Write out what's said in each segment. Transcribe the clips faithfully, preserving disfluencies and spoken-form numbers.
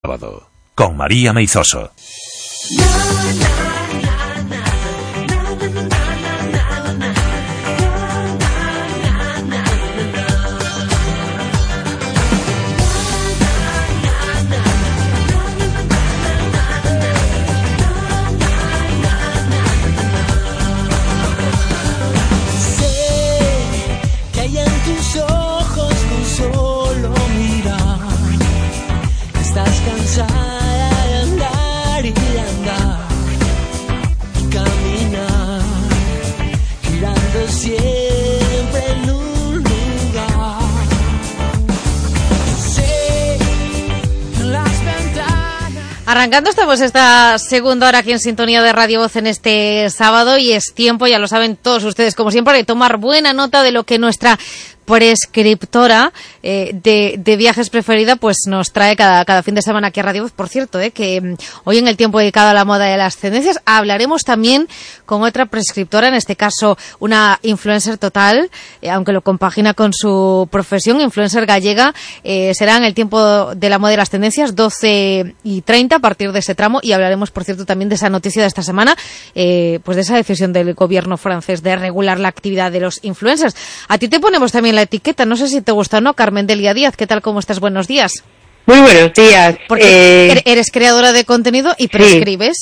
Sábado, con María Meizoso. Arrancando estamos esta segunda hora aquí en sintonía de Radio Voz en este sábado y es tiempo, ya lo saben todos ustedes, como siempre, de tomar buena nota de lo que nuestra prescriptora eh, de, de viajes preferida pues nos trae cada, cada fin de semana aquí a Radio Voz. Por cierto, eh, que um, hoy en el tiempo dedicado a la moda y a las tendencias hablaremos también con otra prescriptora, en este caso una influencer total, eh, aunque lo compagina con su profesión, influencer gallega. Eh, será en el tiempo de la moda y las tendencias, doce y treinta a partir de ese tramo, y hablaremos, por cierto, también de esa noticia de esta semana, eh, pues de esa decisión del gobierno francés de regular la actividad de los influencers. A ti te ponemos también la etiqueta, no sé si te gusta o no, Carmen Delia Díaz, ¿qué tal, cómo estás? Buenos días. Muy buenos días. Porque eh... eres creadora de contenido y prescribes.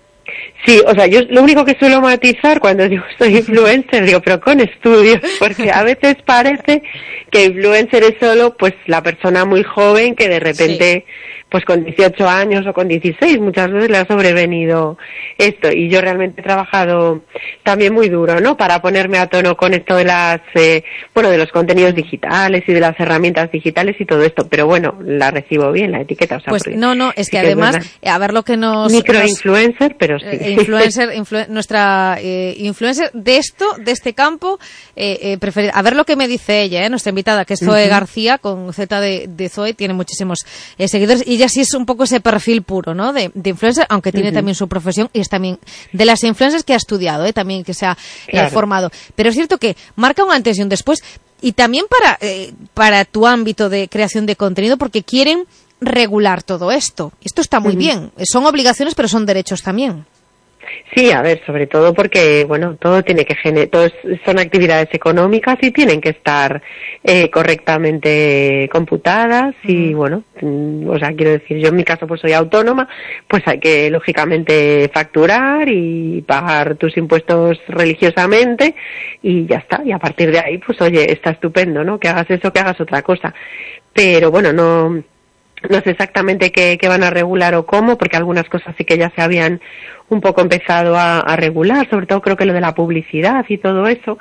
Sí. sí, o sea, yo lo único que suelo matizar cuando digo soy influencer, digo, pero con estudios, porque a veces parece que influencer es solo pues la persona muy joven que de repente... Sí. Pues con dieciocho años o con dieciséis muchas veces le ha sobrevenido esto, y yo realmente he trabajado también muy duro, ¿no?, para ponerme a tono con esto de las, eh, bueno, de los contenidos digitales y de las herramientas digitales y todo esto, pero bueno, la recibo bien la etiqueta, o sea, pues no, no, es que sí, además, es a ver lo que nos... Microinfluencer, nos, pero sí. Eh, influencer, influ, nuestra eh, influencer de esto, de este campo, eh, eh, preferida. A ver lo que me dice ella, eh, nuestra invitada, que es Zoe uh-huh. García, con Z de, de Zoe, tiene muchísimos eh, seguidores, y ella sí es un poco ese perfil puro, ¿no?, de, de influencer, aunque tiene uh-huh. también su profesión y es también de las influencers que ha estudiado, ¿eh?, también que se ha claro. eh, formado. Pero es cierto que marca un antes y un después, y también para, eh, para tu ámbito de creación de contenido, porque quieren regular todo esto. Esto está muy uh-huh. bien. Son obligaciones, pero son derechos también. Sí, a ver, sobre todo porque, bueno, todo tiene que generar, todo son actividades económicas y tienen que estar eh, correctamente computadas y, mm. bueno, o sea, quiero decir, yo en mi caso pues soy autónoma, pues hay que, lógicamente, facturar y pagar tus impuestos religiosamente y ya está, y a partir de ahí, pues oye, está estupendo, ¿no?, que hagas eso, que hagas otra cosa. Pero, bueno, no... No sé exactamente qué, qué van a regular o cómo, porque algunas cosas sí que ya se habían un poco empezado a, a regular, sobre todo creo que lo de la publicidad y todo eso,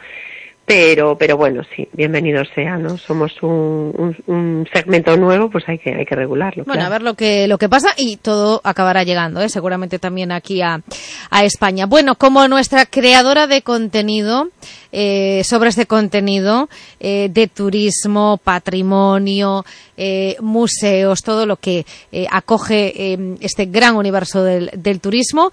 pero pero bueno, sí, bienvenido sea, ¿no? Somos un, un, un segmento nuevo, pues hay que hay que regularlo. Bueno, claro. A ver lo que lo que pasa y todo acabará llegando, ¿eh? Seguramente también aquí a, a España. Bueno, como nuestra creadora de contenido, eh, sobre este contenido eh, de turismo, patrimonio, eh, museos, todo lo que eh, acoge eh, este gran universo del, del turismo.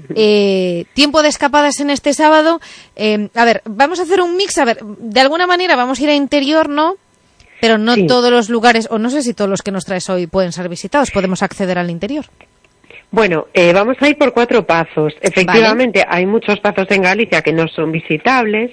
Eh, tiempo de escapadas en este sábado. Eh, a ver, vamos a hacer un mix. A ver, de alguna manera vamos a ir a interior, ¿no? Pero no sí. todos los lugares, o no sé si todos los que nos traes hoy pueden ser visitados. Podemos acceder al interior. Bueno, eh, vamos a ir por cuatro pazos. Efectivamente, vale. Hay muchos pazos en Galicia que no son visitables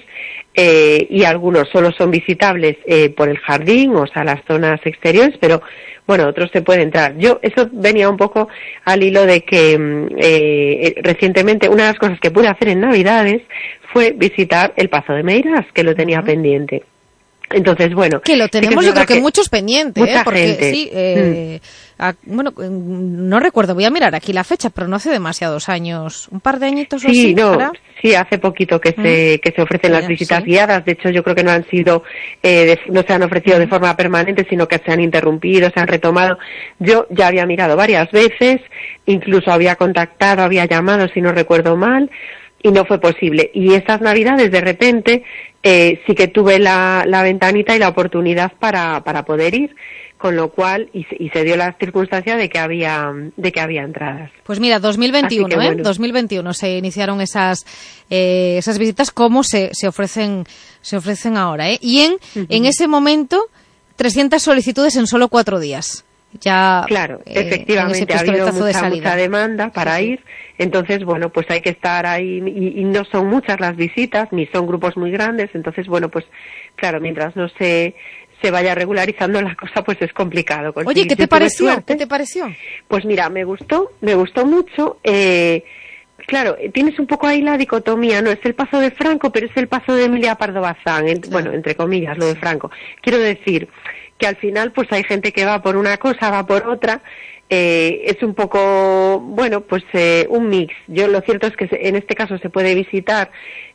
eh, y algunos solo son visitables eh, por el jardín, o sea, las zonas exteriores, pero bueno, otros se puede entrar. Yo, eso venía un poco al hilo de que eh, recientemente una de las cosas que pude hacer en Navidades fue visitar el Pazo de Meirás, que lo tenía uh-huh. pendiente. Entonces, bueno... Que lo tenemos, sí que yo creo que, que muchos pendientes, mucha ¿eh? Porque gente. sí, eh, mm. a, bueno, no recuerdo, voy a mirar aquí la fecha, pero no hace demasiados años, un par de añitos o sí, así. No, ¿para? Sí, hace poquito que se, mm. que se ofrecen las visitas sí. guiadas. De hecho, yo creo que no han sido, eh, de, no se han ofrecido mm. de forma permanente, sino que se han interrumpido, se han retomado. Yo ya había mirado varias veces, incluso había contactado, había llamado, si no recuerdo mal, y no fue posible. Y estas Navidades, de repente, eh, sí que tuve la, la ventanita y la oportunidad para, para poder ir, con lo cual, y, y se dio la circunstancia de que había, de que había entradas. Pues mira, dos mil veintiuno, que, ¿eh? Bueno. dos mil veintiuno se iniciaron esas, eh, esas visitas, como se, se ofrecen, se ofrecen ahora, ¿eh? Y en, uh-huh. en ese momento, trescientas solicitudes en solo cuatro días. ya... Claro, eh, efectivamente ha habido mucha, de mucha demanda para sí, ir, sí. Entonces, bueno, pues hay que estar ahí, y, y no son muchas las visitas, ni son grupos muy grandes, entonces, bueno, pues claro, mientras no se... se vaya regularizando la cosa, pues es complicado. Oye, ¿qué te pareció? Suerte. ¿Qué te pareció? Pues mira, me gustó, me gustó mucho. Eh, claro, tienes un poco ahí la dicotomía, no es el paso de Franco, pero es el paso de Emilia Pardo Bazán, en, claro. Bueno, entre comillas, lo de Franco. Quiero decir que al final, pues hay gente que va por una cosa, va por otra. Eh, es un poco, bueno, pues eh, un mix. Yo lo cierto es que en este caso se puede visitar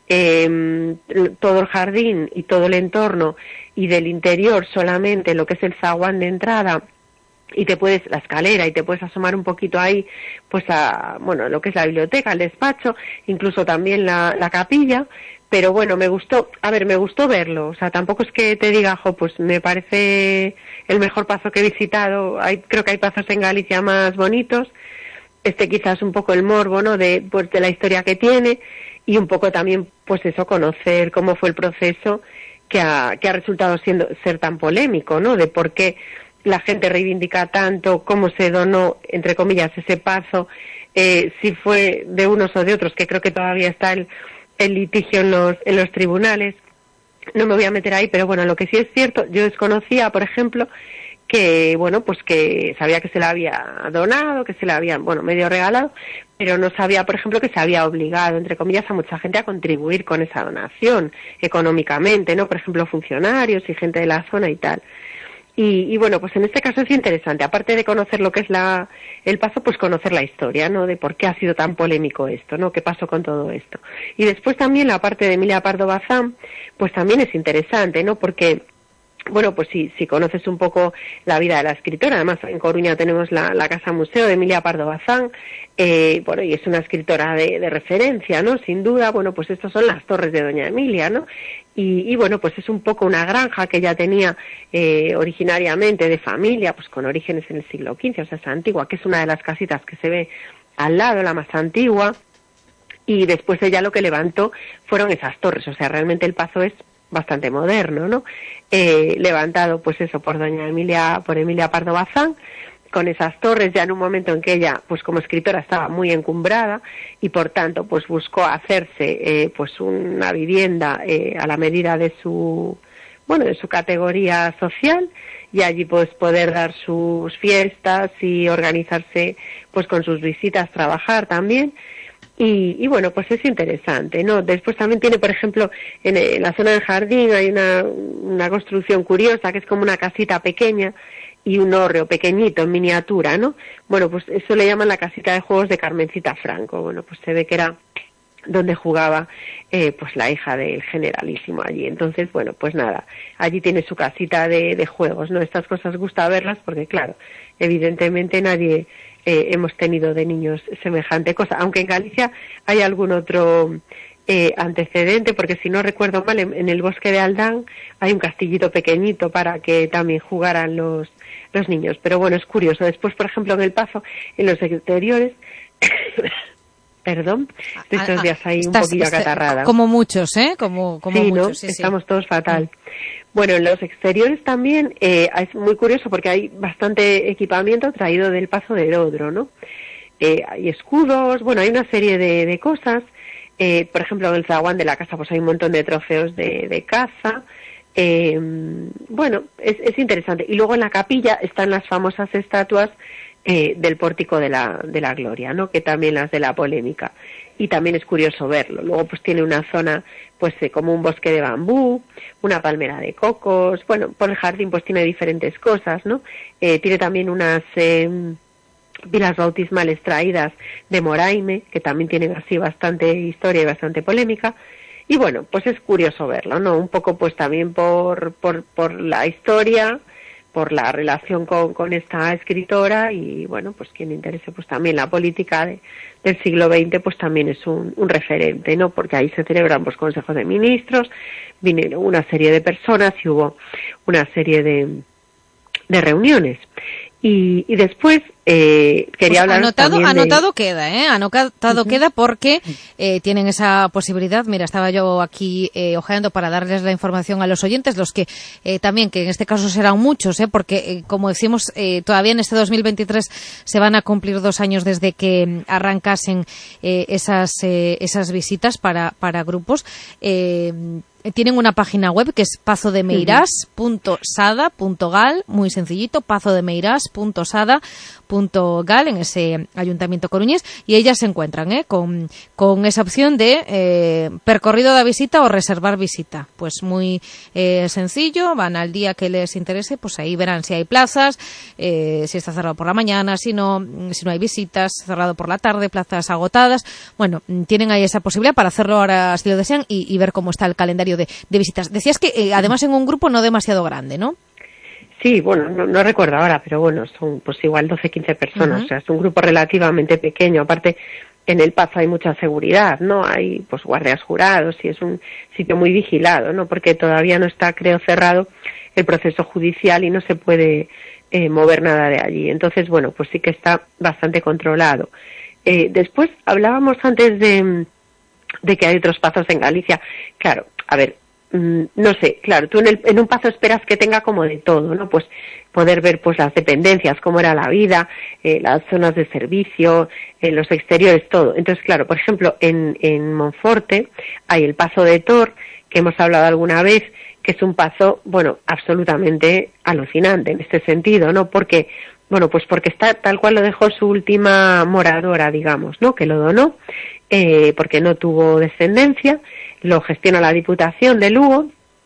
eh, todo el jardín y todo el entorno, y del interior solamente lo que es el zaguán de entrada, y te puedes, la escalera, y te puedes asomar un poquito ahí, pues a, bueno, lo que es la biblioteca, el despacho, incluso también la, la capilla, pero bueno, me gustó, a ver, me gustó verlo, o sea, tampoco es que te diga, jo, pues me parece el mejor pazo que he visitado, hay, creo que hay pazos en Galicia más bonitos, este quizás un poco el morbo, ¿no?, de, pues de la historia que tiene, y un poco también, pues eso, conocer cómo fue el proceso, que ha, que ha resultado siendo ser tan polémico, ¿no?, de por qué la gente reivindica tanto, cómo se donó, entre comillas, ese pazo, eh, si fue de unos o de otros, que creo que todavía está el, el litigio en los, en los tribunales. No me voy a meter ahí, pero bueno, lo que sí es cierto, yo desconocía, por ejemplo, que, bueno, pues que sabía que se la había donado, que se la habían, bueno, medio regalado, pero no sabía, por ejemplo, que se había obligado, entre comillas, a mucha gente a contribuir con esa donación económicamente, ¿no? Por ejemplo, funcionarios y gente de la zona y tal. Y, y bueno, pues en este caso es interesante, aparte de conocer lo que es la el paso, pues conocer la historia, ¿no?, de por qué ha sido tan polémico esto, ¿no?, qué pasó con todo esto. Y después también la parte de Emilia Pardo Bazán, pues también es interesante, ¿no?, porque bueno, pues si, si conoces un poco la vida de la escritora, además en Coruña tenemos la, la Casa Museo de Emilia Pardo Bazán, eh, bueno, y es una escritora de, de referencia, ¿no?, sin duda. Bueno, pues estas son las torres de Doña Emilia, ¿no?, y, y bueno, pues es un poco una granja que ella tenía eh, originariamente de familia, pues con orígenes en el siglo quince, o sea, es antigua, que es una de las casitas que se ve al lado, la más antigua, y después ella lo que levantó fueron esas torres, o sea, realmente el pazo es bastante moderno, ¿no?, eh, levantado, pues eso, por doña Emilia, por Emilia Pardo Bazán, con esas torres, ya en un momento en que ella, pues como escritora, estaba muy encumbrada, y por tanto, pues buscó hacerse, eh, pues una vivienda eh, a la medida de su, bueno, de su categoría social, y allí pues poder dar sus fiestas y organizarse, pues con sus visitas, trabajar también. Y, y bueno, pues es interesante, ¿no? Después también tiene, por ejemplo, en, en la zona del jardín hay una, una construcción curiosa que es como una casita pequeña y un hórreo pequeñito en miniatura, ¿no? Bueno, pues eso le llaman la casita de juegos de Carmencita Franco. Bueno, pues se ve que era donde jugaba eh, pues la hija del generalísimo allí. Entonces, bueno, pues nada, allí tiene su casita de, de juegos, ¿no? Estas cosas gusta verlas porque, claro, evidentemente nadie eh, hemos tenido de niños semejante cosa, aunque en Galicia hay algún otro eh, antecedente, porque si no recuerdo mal, en, en el bosque de Aldán hay un castillito pequeñito para que también jugaran los, los niños. Pero bueno, es curioso. Después, por ejemplo, en el Pazo, en los exteriores... Perdón, de estos días ahí un poquillo acatarrada. Como muchos, ¿eh? Como, como sí, muchos, ¿no? Sí, Estamos sí. todos fatal. Bueno, en los exteriores también eh, es muy curioso porque hay bastante equipamiento traído del Pazo de Odro, ¿no? Eh, hay escudos, bueno, hay una serie de, de cosas. Eh, por ejemplo, en el zaguán de la casa pues hay un montón de trofeos de, de caza. Eh, bueno, es, es interesante. Y luego en la capilla están las famosas estatuas Eh, del pórtico de la de la gloria, ¿no? Que también las de la polémica, y también es curioso verlo. Luego pues tiene una zona pues eh, como un bosque de bambú, una palmera de cocos. Bueno, por el jardín pues tiene diferentes cosas, ¿no? Eh, tiene también unas eh, pilas bautismales traídas de Moraime, que también tienen así bastante historia y bastante polémica. Y bueno, pues es curioso verlo, ¿no? Un poco pues también por por por la historia, por la relación con, con esta escritora, y bueno, pues quien interese pues también la política de, del siglo veinte pues también es un, un referente, ¿no? Porque ahí se celebran pues consejos de ministros, vinieron una serie de personas y hubo una serie de, de reuniones. Y, y después Eh, quería pues hablar anotado, también de... anotado queda, ¿eh? Anotado uh-huh. queda porque eh, tienen esa posibilidad. Mira, estaba yo aquí eh, ojeando para darles la información a los oyentes, los que eh, también, que en este caso serán muchos, ¿eh? Porque, eh, como decimos, eh, todavía en este dos mil veintitrés se van a cumplir dos años desde que arrancasen eh, esas eh, esas visitas para, para grupos. Eh, Tienen una página web que es pazo de meirás punto sada punto gal, muy sencillito, pazo de meirás punto sada punto gal, en ese ayuntamiento coruñés, y ellas se encuentran ¿eh? con, con esa opción de eh, percorrido de visita o reservar visita. Pues muy eh, sencillo, van al día que les interese, pues ahí verán si hay plazas, eh, si está cerrado por la mañana, si no, si no hay visitas, cerrado por la tarde, plazas agotadas. Bueno, tienen ahí esa posibilidad para hacerlo ahora si lo desean y, y ver cómo está el calendario De, de visitas. Decías que eh, además en un grupo no demasiado grande, ¿no? Sí, bueno, no, no recuerdo ahora, pero bueno, son pues igual doce, quince personas, uh-huh. o sea, es un grupo relativamente pequeño. Aparte, en el Pazo hay mucha seguridad, ¿no? Hay pues guardias jurados y es un sitio muy vigilado, ¿no? Porque todavía no está, creo, cerrado el proceso judicial y no se puede eh, mover nada de allí. Entonces, bueno, pues sí que está bastante controlado. Eh, después hablábamos antes de de que hay otros pazos en Galicia. Claro, a ver, mmm, no sé, claro, tú en, el, en un pazo esperas que tenga como de todo, ¿no? Pues poder ver pues las dependencias, cómo era la vida, eh, las zonas de servicio, eh, los exteriores, todo. Entonces, claro, por ejemplo, en, en Monforte hay el Pazo de Tor, que hemos hablado alguna vez, que es un pazo, bueno, absolutamente alucinante en este sentido, ¿no? Porque, bueno, pues porque está tal cual lo dejó su última moradora, digamos, ¿no? Que lo donó, eh, porque no tuvo descendencia, lo gestiona la Diputación de Lugo,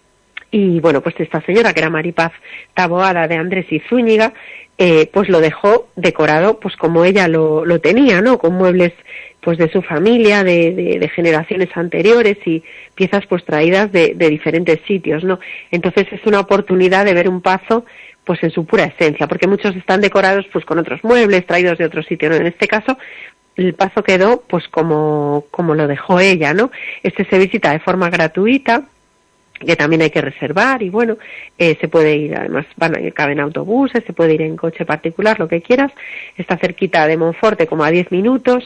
y bueno, pues esta señora, que era Maripaz Taboada de Andrés y Zúñiga, eh, pues lo dejó decorado pues como ella lo, lo tenía, ¿no? Con muebles pues de su familia, de, de, de generaciones anteriores y piezas pues traídas de, de diferentes sitios, ¿no? Entonces es una oportunidad de ver un pazo pues en su pura esencia, porque muchos están decorados pues con otros muebles traídos de otro sitio, ¿no? En este caso el pazo quedó pues como, como lo dejó ella, ¿no? Este se visita de forma gratuita, que también hay que reservar, y bueno, eh, se puede ir, además van, caben autobuses, se puede ir en coche particular, lo que quieras. Está cerquita de Monforte, como a diez minutos,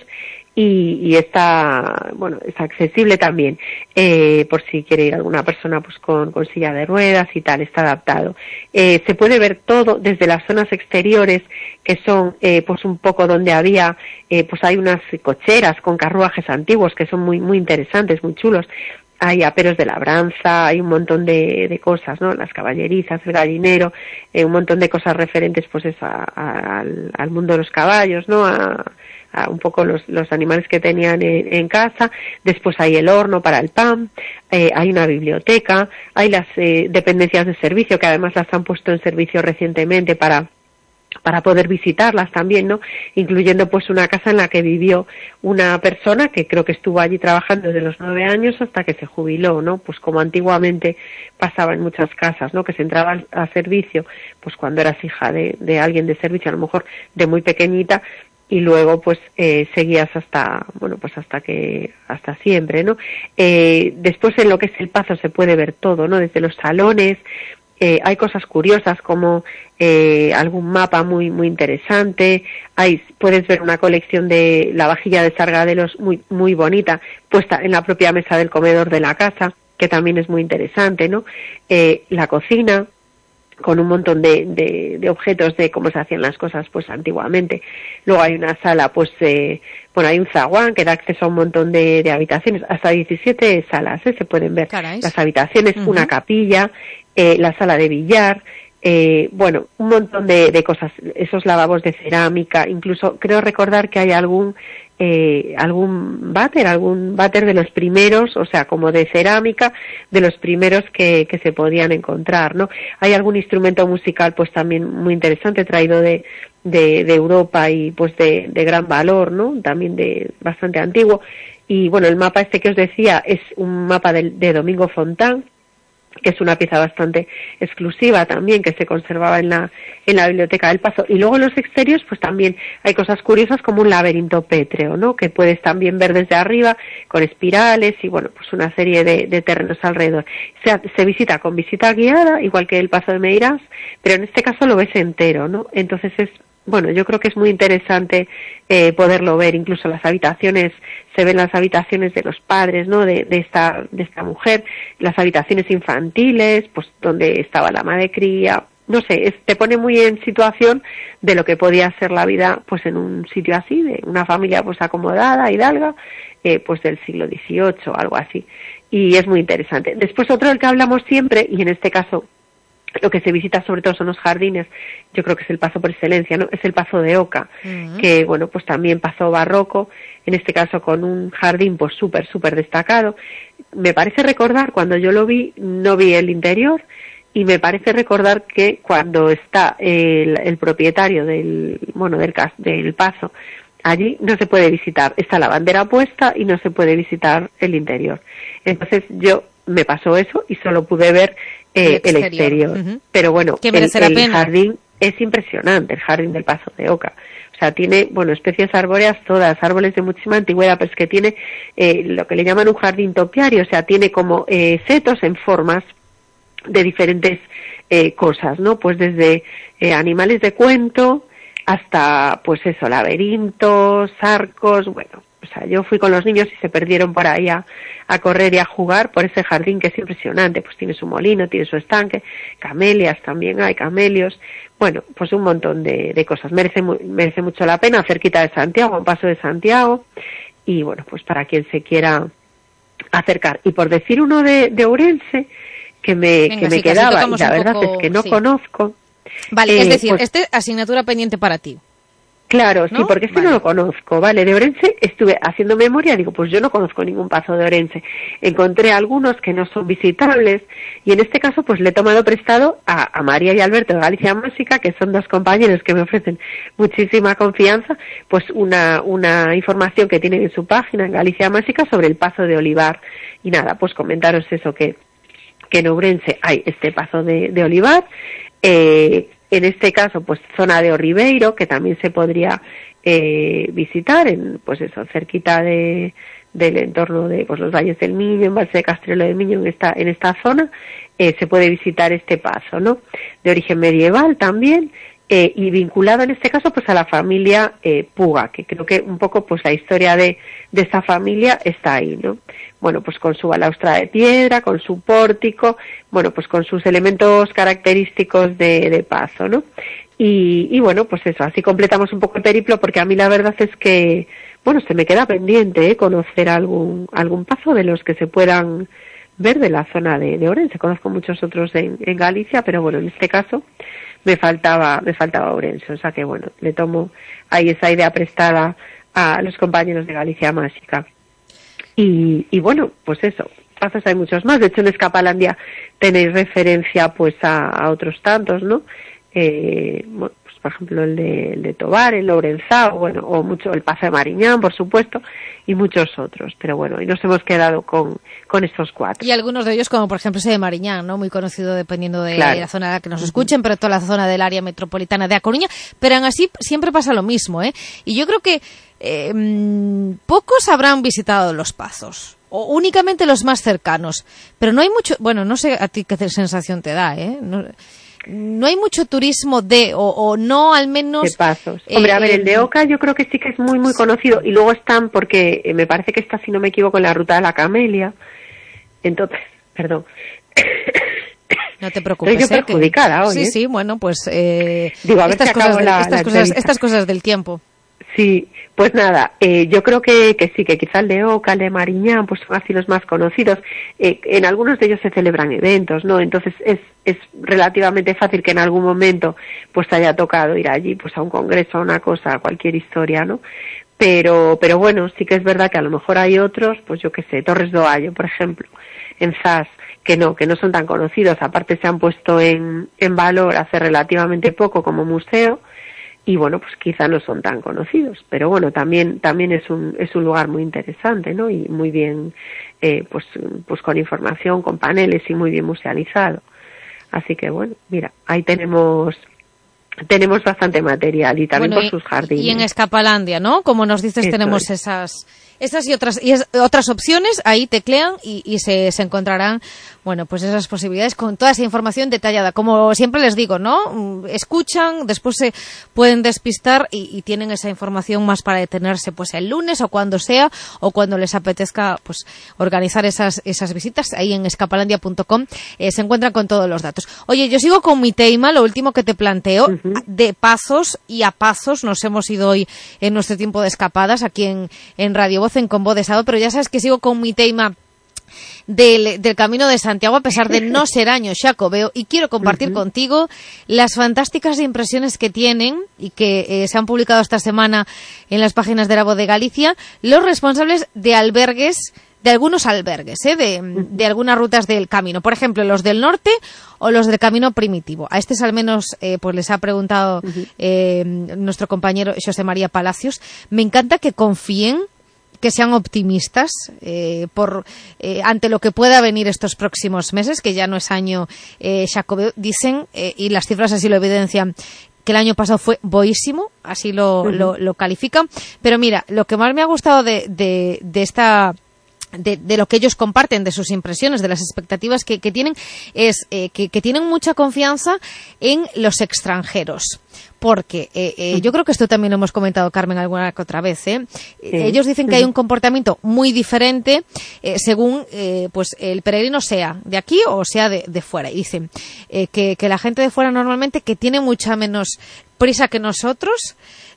y, y está, bueno, está accesible también, eh, por si quiere ir alguna persona pues con, con silla de ruedas y tal, está adaptado. Eh, se puede ver todo desde las zonas exteriores, que son eh, pues un poco donde había, eh, pues hay unas cocheras con carruajes antiguos que son muy, muy interesantes, muy chulos. Hay aperos de labranza, hay un montón de, de cosas, ¿no? Las caballerizas, el gallinero, eh, un montón de cosas referentes, pues, eso, a, a, al, al mundo de los caballos, ¿no? A, a un poco los, los animales que tenían en, en casa. Después hay el horno para el pan, eh, hay una biblioteca, hay las eh, dependencias de servicio, que además las han puesto en servicio recientemente para para poder visitarlas también, ¿no? Incluyendo pues una casa en la que vivió una persona que creo que estuvo allí trabajando desde los nueve años hasta que se jubiló, ¿no? Pues como antiguamente pasaba en muchas casas, ¿no? Que se entraba a servicio pues cuando eras hija de, de alguien de servicio, a lo mejor de muy pequeñita, y luego pues eh, seguías hasta, bueno, pues hasta que, hasta siempre, ¿no? Eh, después en lo que es el pazo se puede ver todo, ¿no? Desde los salones. Eh, hay cosas curiosas como eh, algún mapa muy muy interesante, hay, puedes ver una colección de la vajilla de Sargadelos muy muy bonita puesta en la propia mesa del comedor de la casa, que también es muy interesante, ¿no? Eh, la cocina con un montón de, de, de objetos de cómo se hacían las cosas pues antiguamente. Luego hay una sala, pues eh, bueno, hay un zaguán que da acceso a un montón de, de habitaciones, hasta diecisiete salas, ¿eh? Se pueden ver. Caray. Las habitaciones, uh-huh. Una capilla, eh, la sala de billar, eh, bueno, un montón de, de cosas, esos lavabos de cerámica, incluso creo recordar que hay algún eh, algún váter, algún váter de los primeros, o sea, como de cerámica, de los primeros que, que se podían encontrar, ¿no? Hay algún instrumento musical pues también muy interesante, traído de, de, de Europa y pues de, de gran valor, ¿no? También de bastante antiguo. Y bueno, el mapa este que os decía es un mapa de, de Domingo Fontán, que es una pieza bastante exclusiva también, que se conservaba en la en la Biblioteca del Pazo. Y luego en los exteriores pues también hay cosas curiosas como un laberinto pétreo, ¿no? Que puedes también ver desde arriba con espirales y bueno, pues una serie de, de terrenos alrededor. Se, se visita con visita guiada, igual que el Pazo de Meirás, pero en este caso lo ves entero, ¿no? Entonces es bueno, yo creo que es muy interesante eh, poderlo ver, incluso las habitaciones, se ven las habitaciones de los padres, ¿no?, de, de esta de esta mujer, las habitaciones infantiles, pues donde estaba la madre cría, no sé, es, te pone muy en situación de lo que podía ser la vida, pues en un sitio así, de una familia pues acomodada, hidalga, eh, pues del siglo dieciocho, algo así, y es muy interesante. Después otro del que hablamos siempre, y en este caso lo que se visita sobre todo son los jardines, yo creo que es el pazo por excelencia, ¿no? Es el Pazo de Oca, uh-huh. que, bueno, pues también pazo barroco, en este caso con un jardín pues súper, súper destacado. Me parece recordar, cuando yo lo vi, no vi el interior, y me parece recordar que cuando está el, el propietario del, bueno, del, del pazo, allí no se puede visitar, está la bandera puesta y no se puede visitar el interior. Entonces yo, me pasó eso y solo pude ver eh, el exterior, el exterior. Uh-huh. Pero bueno, el, el jardín es impresionante, el jardín del Pazo de Oca. O sea, tiene, bueno, especies arbóreas todas, árboles de muchísima antigüedad, pero es que tiene eh, lo que le llaman un jardín topiario, o sea, tiene como eh, setos en formas de diferentes eh, cosas, ¿no? Pues desde eh, animales de cuento hasta, pues eso, laberintos, arcos, bueno. O sea, yo fui con los niños y se perdieron por ahí a, a correr y a jugar por ese jardín que es impresionante. Pues tiene su molino, tiene su estanque, camelias también hay, camelios. Bueno, pues un montón de, de cosas. Merece, merece mucho la pena, cerquita de Santiago, un paso de Santiago. Y bueno, pues para quien se quiera acercar. Y por decir uno de, de Ourense, que me, Venga, que me sí, quedaba, y la verdad poco, es que no sí. conozco. Vale, eh, es decir, pues, este asignatura pendiente para ti. Claro, sí, ¿no? Porque este vale. no lo conozco, ¿vale? De Ourense estuve haciendo memoria, digo, pues yo no conozco ningún pazo de Ourense. Encontré algunos que no son visitables y en este caso pues le he tomado prestado a, a María y Alberto de Galicia Máxica, que son dos compañeros que me ofrecen muchísima confianza, pues una, una información que tienen en su página en Galicia Máxica sobre el Pazo de Olivar. Y nada, pues comentaros eso, que, que en Ourense hay este Pazo de, de Olivar, eh, en este caso, pues zona de Orribeiro, que también se podría eh, visitar, en, pues eso, cerquita de, del entorno de pues los Valles del Miño, en Valle de Castrelo del Miño, en esta, en esta zona, eh, se puede visitar este pazo, ¿no? De origen medieval también, eh, y vinculado en este caso, pues a la familia eh, Puga, que creo que un poco, pues la historia de, de esta familia está ahí, ¿no? Bueno, pues con su balaustra de piedra, con su pórtico, bueno, pues con sus elementos característicos de, de pazo, ¿no? Y, y bueno, pues eso, así completamos un poco el periplo, porque a mí la verdad es que, bueno, se me queda pendiente, ¿eh? Conocer algún, algún pazo de los que se puedan ver de la zona de, de Ourense. Conozco muchos otros en, en Galicia, pero bueno, en este caso me faltaba, me faltaba Ourense, o sea que bueno, le tomo ahí esa idea prestada a los compañeros de Galicia Mágica. Y, y bueno, pues eso, pazos hay muchos más. De hecho, en Escapalandia tenéis referencia pues a, a otros tantos, ¿no? Eh, bueno, pues por ejemplo el de, el de Tobar, el Lourenzao, bueno, o mucho el Pazo de Mariñán, por supuesto, y muchos otros. Pero bueno, y nos hemos quedado con, con estos cuatro. Y algunos de ellos, como por ejemplo ese de Mariñán, ¿no? Muy conocido dependiendo de claro. la zona que nos escuchen, pero toda la zona del área metropolitana de A Coruña. Pero aún así siempre pasa lo mismo, ¿eh? Y yo creo que Eh, pocos habrán visitado los pazos, o únicamente los más cercanos, pero no hay mucho, bueno, no sé a ti qué sensación te da, ¿eh? No, no hay mucho turismo de, o, o no al menos... De pazos. Hombre, eh, a ver, el de Oca yo creo que sí que es muy, muy conocido, y luego están, porque me parece que está, si no me equivoco, en la ruta de la Camelia, entonces, perdón... No te preocupes. Estoy yo perjudicada que... hoy, Sí, ¿eh? sí, bueno, pues eh, Digo, a ver estas, si cosas, la, estas, la cosas, estas cosas del tiempo. Sí, pues nada, eh, yo creo que, que sí, que quizá el de Oca, el de Mariñán, pues son así los más conocidos. Eh, en algunos de ellos se celebran eventos, ¿no? Entonces es, es relativamente fácil que en algún momento pues te haya tocado ir allí, pues a un congreso, a una cosa, a cualquier historia, ¿no? Pero, pero bueno, sí que es verdad que a lo mejor hay otros, pues yo qué sé, Torres do Allo, por ejemplo, en Zas, que no, que no son tan conocidos. Aparte se han puesto en, en valor hace relativamente poco como museo. Y bueno, pues quizá no son tan conocidos, pero bueno, también también es un es un lugar muy interesante, ¿no? Y muy bien, eh, pues pues con información, con paneles y muy bien musealizado. Así que bueno, mira, ahí tenemos tenemos bastante material y también bueno, por sus jardines. Y en Escapalandia, ¿no? Como nos dices, Eso tenemos es. esas Estas y otras y es, otras opciones, ahí teclean y, y se, se encontrarán, bueno, pues esas posibilidades con toda esa información detallada. Como siempre les digo, ¿no? Escuchan, después se pueden despistar y, y tienen esa información más para detenerse pues el lunes o cuando sea, o cuando les apetezca pues organizar esas esas visitas. Ahí en escapalandia punto com eh, se encuentran con todos los datos. Oye, yo sigo con mi tema, lo último que te planteo, uh-huh. de pasos y a pasos. Nos hemos ido hoy en nuestro tiempo de escapadas aquí en, en Radio Voz, en Convo de Sábado, pero ya sabes que sigo con mi tema del, del Camino de Santiago, a pesar de no ser año Xacobeo, y quiero compartir uh-huh. contigo las fantásticas impresiones que tienen y que eh, se han publicado esta semana en las páginas de La Voz de Galicia, los responsables de albergues, de algunos albergues, ¿eh? de, de algunas rutas del camino. Por ejemplo, los del norte o los del camino primitivo. A estos al menos eh, pues les ha preguntado uh-huh. eh, nuestro compañero José María Palacios. Me encanta que confíen, que sean optimistas eh, por eh, ante lo que pueda venir estos próximos meses, que ya no es año eh, Xacobeo. Dicen, eh, y las cifras así lo evidencian, que el año pasado fue boísimo, así lo, uh-huh. lo, lo califican. Pero mira, lo que más me ha gustado de, de, de esta... De, de lo que ellos comparten, de sus impresiones, de las expectativas que, que tienen, es eh, que, que tienen mucha confianza en los extranjeros. Porque eh, eh, yo creo que esto también lo hemos comentado, Carmen, alguna que otra vez. ¿eh? Sí. Ellos dicen que hay un comportamiento muy diferente eh, según eh, pues el peregrino sea de aquí o sea de, de fuera. Y dicen eh, que, que la gente de fuera normalmente que tiene mucha menos prisa que nosotros,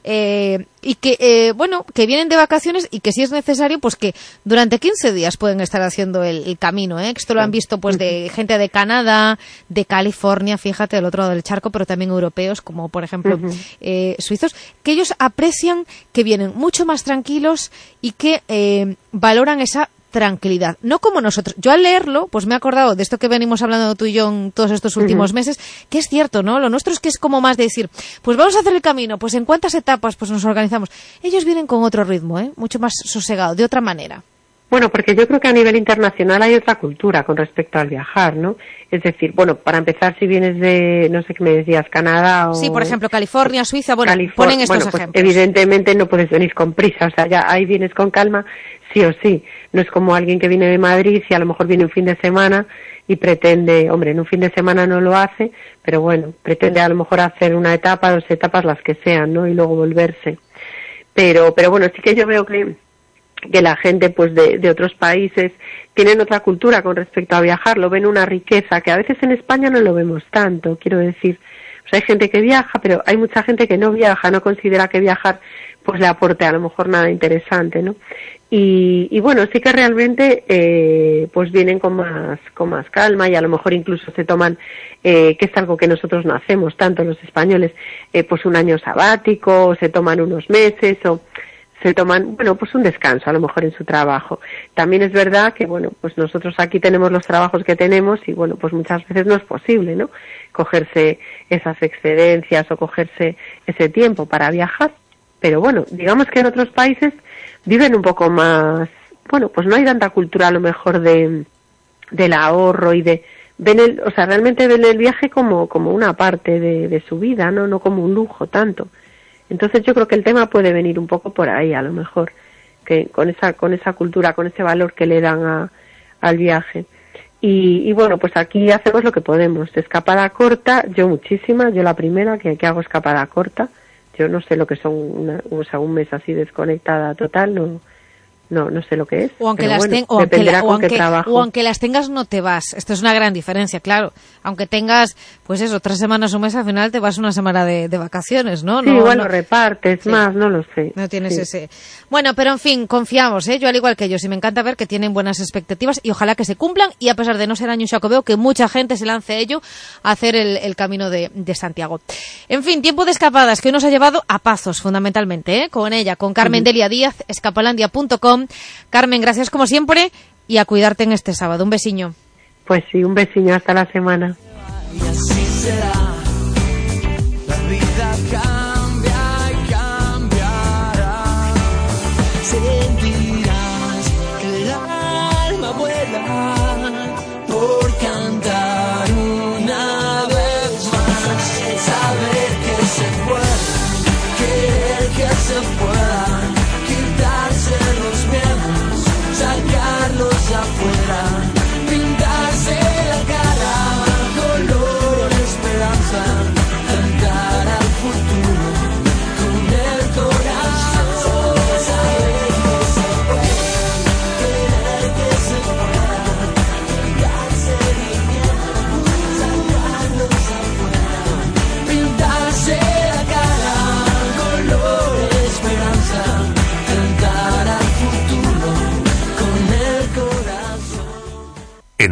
eh, y que, eh, bueno, que vienen de vacaciones y que si es necesario, pues que durante quince días pueden estar haciendo el, el camino, ¿eh? Esto lo han visto pues de gente de Canadá, de California, fíjate, del otro lado del charco, pero también europeos, como por ejemplo uh-huh. eh, suizos, que ellos aprecian que vienen mucho más tranquilos y que eh, valoran esa tranquilidad, no como nosotros. Yo al leerlo, pues me he acordado de esto que venimos hablando tú y yo en todos estos últimos uh-huh. meses, que es cierto, ¿no? Lo nuestro es que es como más de decir, pues vamos a hacer el camino, pues en cuántas etapas pues nos organizamos. Ellos vienen con otro ritmo, ¿eh? Mucho más sosegado, de otra manera. Bueno, porque yo creo que a nivel internacional hay otra cultura con respecto al viajar, ¿no? Es decir, bueno, para empezar, si vienes de, no sé qué me decías, Canadá o... Sí, por ejemplo, California, Suiza, bueno, Califor- ponen estos bueno, pues ejemplos. Evidentemente no puedes venir con prisa, o sea, ya ahí vienes con calma, sí o sí. No es como alguien que viene de Madrid y a lo mejor viene un fin de semana y pretende, hombre, en un fin de semana no lo hace, pero bueno, pretende a lo mejor hacer una etapa, dos etapas, las que sean, ¿no? Y luego volverse. Pero, pero bueno, sí que yo veo que que la gente pues de, de otros países tienen otra cultura con respecto a viajar, lo ven una riqueza que a veces en España no lo vemos tanto, quiero decir, o sea, hay gente que viaja, pero hay mucha gente que no viaja, no considera que viajar pues le aporte a lo mejor nada interesante, ¿no? Y, y bueno, sí que realmente eh, pues vienen con más con más calma y a lo mejor incluso se toman, eh, que es algo que nosotros no hacemos tanto los españoles, eh, pues un año sabático, o se toman unos meses, o se toman, bueno, pues un descanso a lo mejor en su trabajo. También es verdad que, bueno, pues nosotros aquí tenemos los trabajos que tenemos y, bueno, pues muchas veces no es posible, ¿no? Cogerse esas excedencias o cogerse ese tiempo para viajar. Pero bueno, digamos que en otros países viven un poco más, bueno, pues no hay tanta cultura a lo mejor de del ahorro y de, ven el, o sea, realmente ven el viaje como, como una parte de, de su vida, ¿no? No como un lujo tanto. Entonces yo creo que el tema puede venir un poco por ahí, a lo mejor, que con esa con esa cultura, con ese valor que le dan a, al viaje. Y, y bueno, pues aquí hacemos lo que podemos. Escapada corta, yo muchísima, yo la primera que, que hago escapada corta. Yo no sé lo que son, una, o sea, un mes así desconectada total, no no no sé lo que es. O aunque, las, bueno, ten, o, aunque la, o, aunque, o aunque las tengas no te vas. Esto es una gran diferencia, claro. Aunque tengas, pues eso, tres semanas o un mes, al final te vas una semana de, de vacaciones, ¿no? Sí, no, igual no, lo repartes sí. más, no lo sé. No tienes sí. ese... Bueno, pero en fin, confiamos, ¿eh? Yo al igual que ellos, y me encanta ver que tienen buenas expectativas y ojalá que se cumplan, y a pesar de no ser año Xacobeo, que mucha gente se lance a ello, a hacer el, el camino de, de Santiago. En fin, tiempo de escapadas que hoy nos ha llevado a Pazos, fundamentalmente, ¿eh? Con ella, con Carmen uh-huh. Delia Díaz, escapalandia punto com. Carmen, gracias como siempre y a cuidarte en este sábado. Un besiño. Pues sí, un besiño, hasta la semana. Y así será. La vida cambia y cambiará. Sentirás que el alma vuela por cantar una vez más. Saber que se puede, querer que se pueda, quitarse los miedos.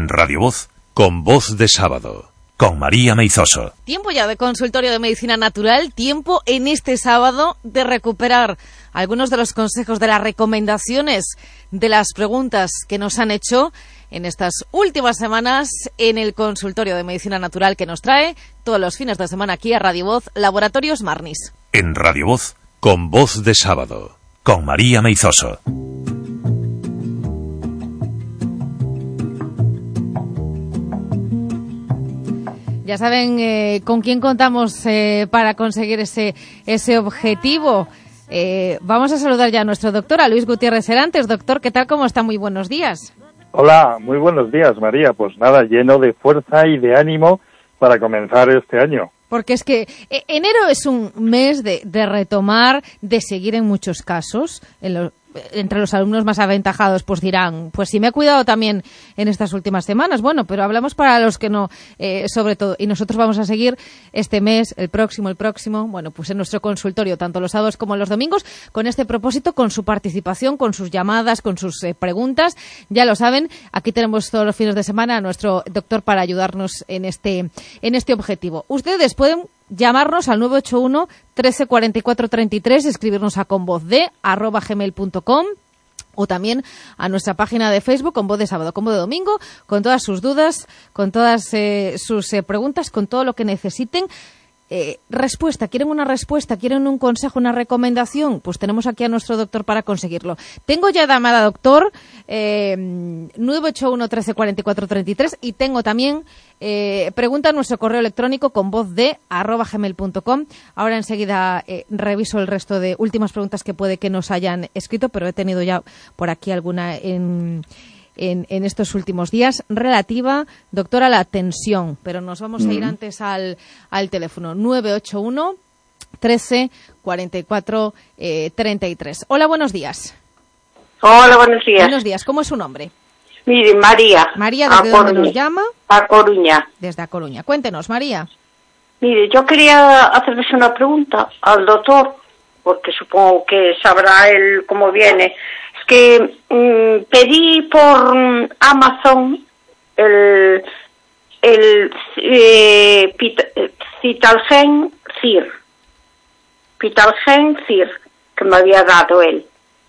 En Radio Voz, con Voz de Sábado, con María Meizoso. Tiempo ya de consultorio de medicina natural, tiempo en este sábado de recuperar algunos de los consejos, de las recomendaciones, de las preguntas que nos han hecho en estas últimas semanas en el consultorio de medicina natural que nos trae todos los fines de semana aquí a Radio Voz, Laboratorios Marnis. En Radio Voz, con Voz de Sábado, con María Meizoso. Ya saben eh, con quién contamos eh, para conseguir ese, ese objetivo. Eh, vamos a saludar ya a nuestro doctor, a Luis Gutiérrez Serantes. Doctor, ¿qué tal? ¿Cómo está? Muy buenos días. Hola, muy buenos días, María. Pues nada, lleno de fuerza y de ánimo para comenzar este año. Porque es que eh, enero es un mes de, de retomar, de seguir en muchos casos. En lo, entre los alumnos más aventajados pues dirán, pues sí me he cuidado también en estas últimas semanas. Bueno, pero hablamos para los que no, eh, sobre todo. Y nosotros vamos a seguir este mes, el próximo, el próximo, bueno, pues en nuestro consultorio, tanto los sábados como los domingos, con este propósito, con su participación, con sus llamadas, con sus eh, preguntas. Ya lo saben, aquí tenemos todos los fines de semana a nuestro doctor para ayudarnos en este, en este objetivo. Ustedes pueden llamarnos al nueve ocho uno, trece, cuarenta y cuatro, treinta y tres, escribirnos a convozde arroba gmail punto com o también a nuestra página de Facebook, con Voz de Sábado, con Voz de Domingo, con todas sus dudas, con todas eh, sus eh, preguntas, con todo lo que necesiten. Eh, respuesta, ¿quieren una respuesta? ¿Quieren un consejo, una recomendación? Pues tenemos aquí a nuestro doctor para conseguirlo. Tengo ya llamada, doctor, eh, nueve ocho uno, trece, cuarenta y cuatro, treinta y tres, y tengo también eh, pregunta en nuestro correo electrónico con convozde arroba gmail punto com. Ahora enseguida eh, reviso el resto de últimas preguntas que puede que nos hayan escrito, pero he tenido ya por aquí alguna en... En, en estos últimos días, relativa, doctora, a la tensión. Pero nos vamos a ir antes al, al teléfono nueve ocho uno, trece, cuarenta y cuatro, treinta y tres. Hola, buenos días. Hola, buenos días. Buenos días, ¿cómo es su nombre? Mire, María. María, ¿desde dónde nos llama? A Coruña. Desde A Coruña. Cuéntenos, María. Mire, yo quería hacerles una pregunta al doctor, porque supongo que sabrá él cómo viene. Es que mmm, pedí por mm, Amazon el, el eh, pit, eh, Citalgen C I R. Citalgen C I R, que me había dado él.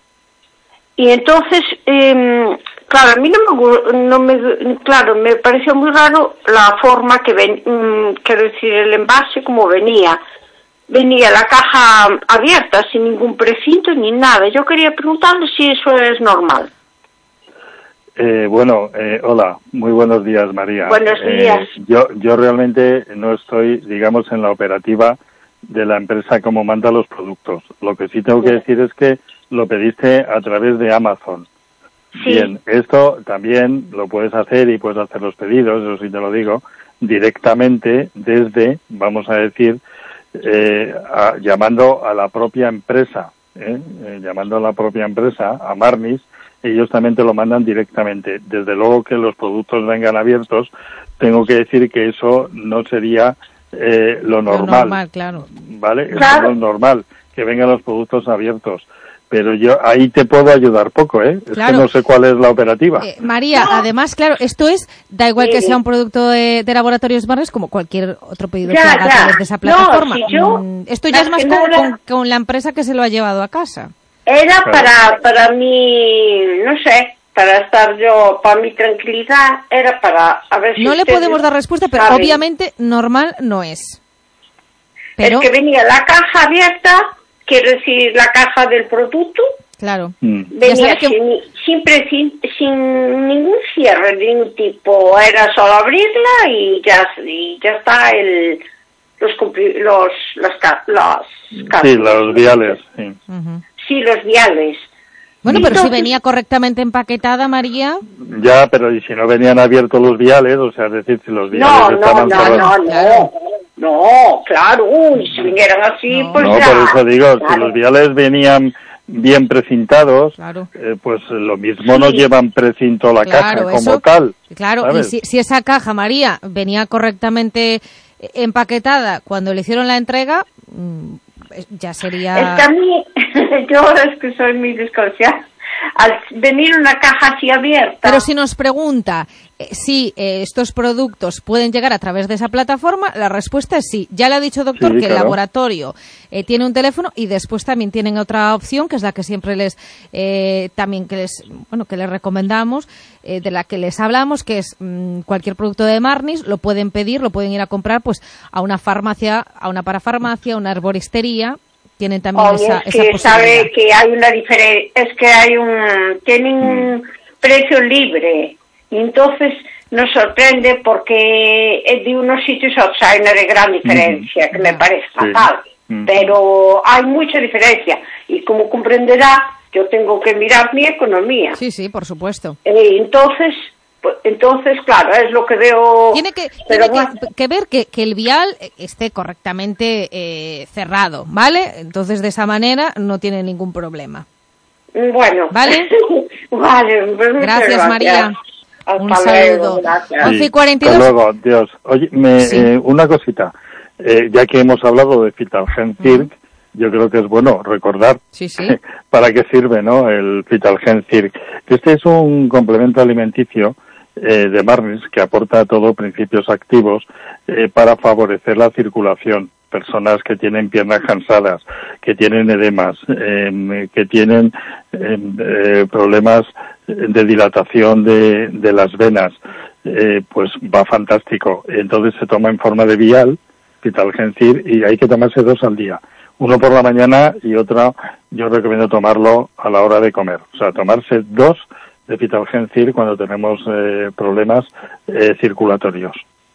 Y entonces, eh, claro, a mí no me, no me, claro, me pareció muy raro la forma que ven, mmm, quiero decir, el envase como venía. Venía la caja abierta, sin ningún precinto ni nada. Yo quería preguntarle si eso es normal. Eh, bueno, eh, hola, muy buenos días, María. Buenos días. Eh, yo, yo realmente no estoy, digamos, en la operativa de la empresa como manda los productos. Lo que sí tengo que decir es que lo pediste a través de Amazon. Sí. Bien, esto también lo puedes hacer y puedes hacer los pedidos, eso sí te lo digo, directamente desde, vamos a decir, Eh, a, llamando a la propia empresa, ¿eh? Eh, llamando a la propia empresa, a Marnis, ellos también te lo mandan directamente. Desde luego que los productos vengan abiertos, tengo que decir que eso no sería eh, lo normal. Lo normal, claro. ¿Vale? Claro. Eso no es normal, que vengan los productos abiertos. Pero yo ahí te puedo ayudar poco, ¿eh? Es Claro. que no sé cuál es la operativa. Eh, María, No. además, claro, esto es, da igual Sí. que sea un producto de, de Laboratorios Marnis como cualquier otro pedido Ya, que haga a ya. través de esa No, plataforma. si yo, Mm, esto ya más es más que con, nada- con- con la empresa que se lo ha llevado a casa. Era Claro. para, para mi, no sé, para estar yo, para mi tranquilidad, era para, a ver si No le ustedes podemos dar respuesta, pero saben. obviamente normal no es. Pero, Es que venía la caja abierta, quiero decir, la caja del producto, claro, Mm. Ya venía sabe que- sin, siempre sin, sin ningún cierre de ningún tipo, era solo abrirla y ya, y ya está el, los, cumpli- los, las, ca- las Sí, cápsulas. los viales, sí. ujú. Sí, los viales. Bueno, pero si Entonces- venía correctamente empaquetada, María. Ya, pero ¿y si no venían abiertos los viales? O sea, es decir, si los viales No, no, estaban no, cerrados. no, Claro. no, no, claro, uy, si vinieran así, No. pues No, ya. por eso digo, si Claro. los viales venían bien precintados, Claro. eh, pues lo mismo no Sí. llevan precinto la Claro, caja como eso- tal. Claro, ¿sabes? y si, si esa caja, María, venía correctamente eh, empaquetada cuando le hicieron la entrega, mm, ya sería... Es que a mí, yo es que soy muy desconfiada. al venir una caja así abierta. Pero si nos pregunta eh, si eh, estos productos pueden llegar a través de esa plataforma, la respuesta es sí. Ya le ha dicho, doctor, Sí, que el claro. laboratorio eh, tiene un teléfono y después también tienen otra opción, que es la que siempre les eh, también que les bueno que les recomendamos, eh, de la que les hablamos, que es mmm, cualquier producto de Marnis lo pueden pedir, lo pueden ir a comprar pues a una farmacia, a una parafarmacia, a una herboristería. Tienen también Oye, esa, es esa que posibilidad. sabe que hay una diferencia, es que hay un, tienen un precio libre, y entonces nos sorprende porque es de unos sitios a otros hay una gran diferencia, que me parece Sí. fatal, Mm. pero hay mucha diferencia, y como comprenderá, yo tengo que mirar mi economía. Sí, sí, por supuesto. Eh, entonces, pues, entonces, claro, es lo que veo. Tiene que, pero tiene que, bueno, que ver que, que el vial esté correctamente eh, cerrado, ¿vale? Entonces, de esa manera no tiene ningún problema. bueno. ¿Vale? Vale, pues muchas Gracias, María. Hasta Un luego, saludo. gracias. once y cuarenta y hasta dos. luego, Dios. Oye, me, Sí. eh, una cosita. Eh, ya que hemos hablado de Fitalgen Circ, yo creo que es bueno recordar Sí, sí. para qué sirve, ¿no? El Fitalgen Circ. Este es un complemento alimenticio eh, de Marnis que aporta todo principios activos eh, para favorecer la circulación. Personas que tienen piernas cansadas, que tienen edemas, eh, que tienen eh, eh, problemas de dilatación de, de las venas, eh, pues va fantástico. Entonces se toma en forma de vial, Fitalgen Circ, y hay que tomarse dos al día. Uno por la mañana y otro yo recomiendo tomarlo a la hora de comer. O sea, tomarse dos de Fitalgen Circ cuando tenemos eh, problemas eh, circulatorios.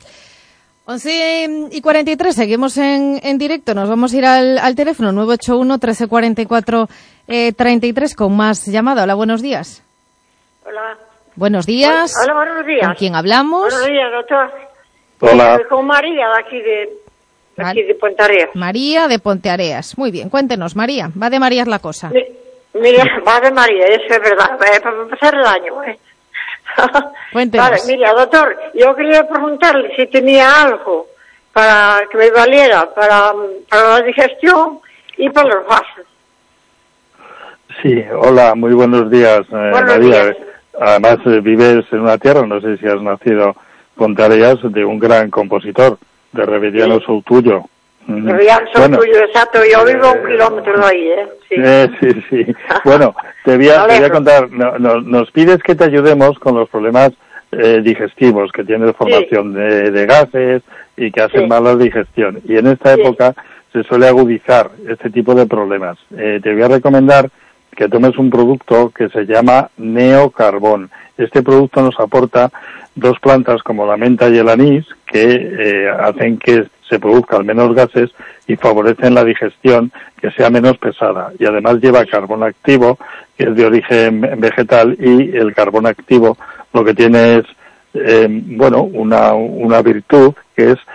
once y cuarenta y tres, seguimos en, en directo. Nos vamos a ir al, al teléfono nueve ocho uno, trece cuarenta y cuatro, eh, treinta y tres con más llamada. Hola, buenos días. Hola. Buenos días. Hola, buenos días. ¿Con quién hablamos? Buenos días, doctor. Hola. Eh, con María, de aquí de, de, aquí Vale. de Pontareas. María de Ponteareas. Muy bien, cuéntenos, María. Va de Marías la cosa. Mi- Mira, va de María, eso es verdad, eh, para empezar el año, ¿eh? Cuéntenos. Vale, mira, doctor, yo quería preguntarle si tenía algo para que me valiera para, para la digestión y para los vasos. Sí, hola, muy buenos días, eh, Buenos María. días. Además, eh, vives en una tierra, no sé si has nacido Pontareas, de un gran compositor, de Reveriano Sí. Soutuyo. Mm. Ya soy Bueno, tuyo, exacto, yo vivo a un eh, kilómetro de ahí, ¿eh? Sí. Eh, sí, sí. Bueno, te voy a, te voy a Alegro. contar, no- no- nos pides que te ayudemos con los problemas eh, digestivos, que tienes formación de, de gases y que hacen Sí. mal la digestión. Y en esta Sí. época se suele agudizar este tipo de problemas. Eh, te voy a recomendar que tomes un producto que se llama Neocarbón. Este producto nos aporta dos plantas como la menta y el anís que eh, hacen que se produzcan menos gases y favorecen la digestión, que sea menos pesada. Y además lleva carbón activo, que es de origen vegetal, y el carbón activo lo que tiene es, eh, bueno, una, una virtud que es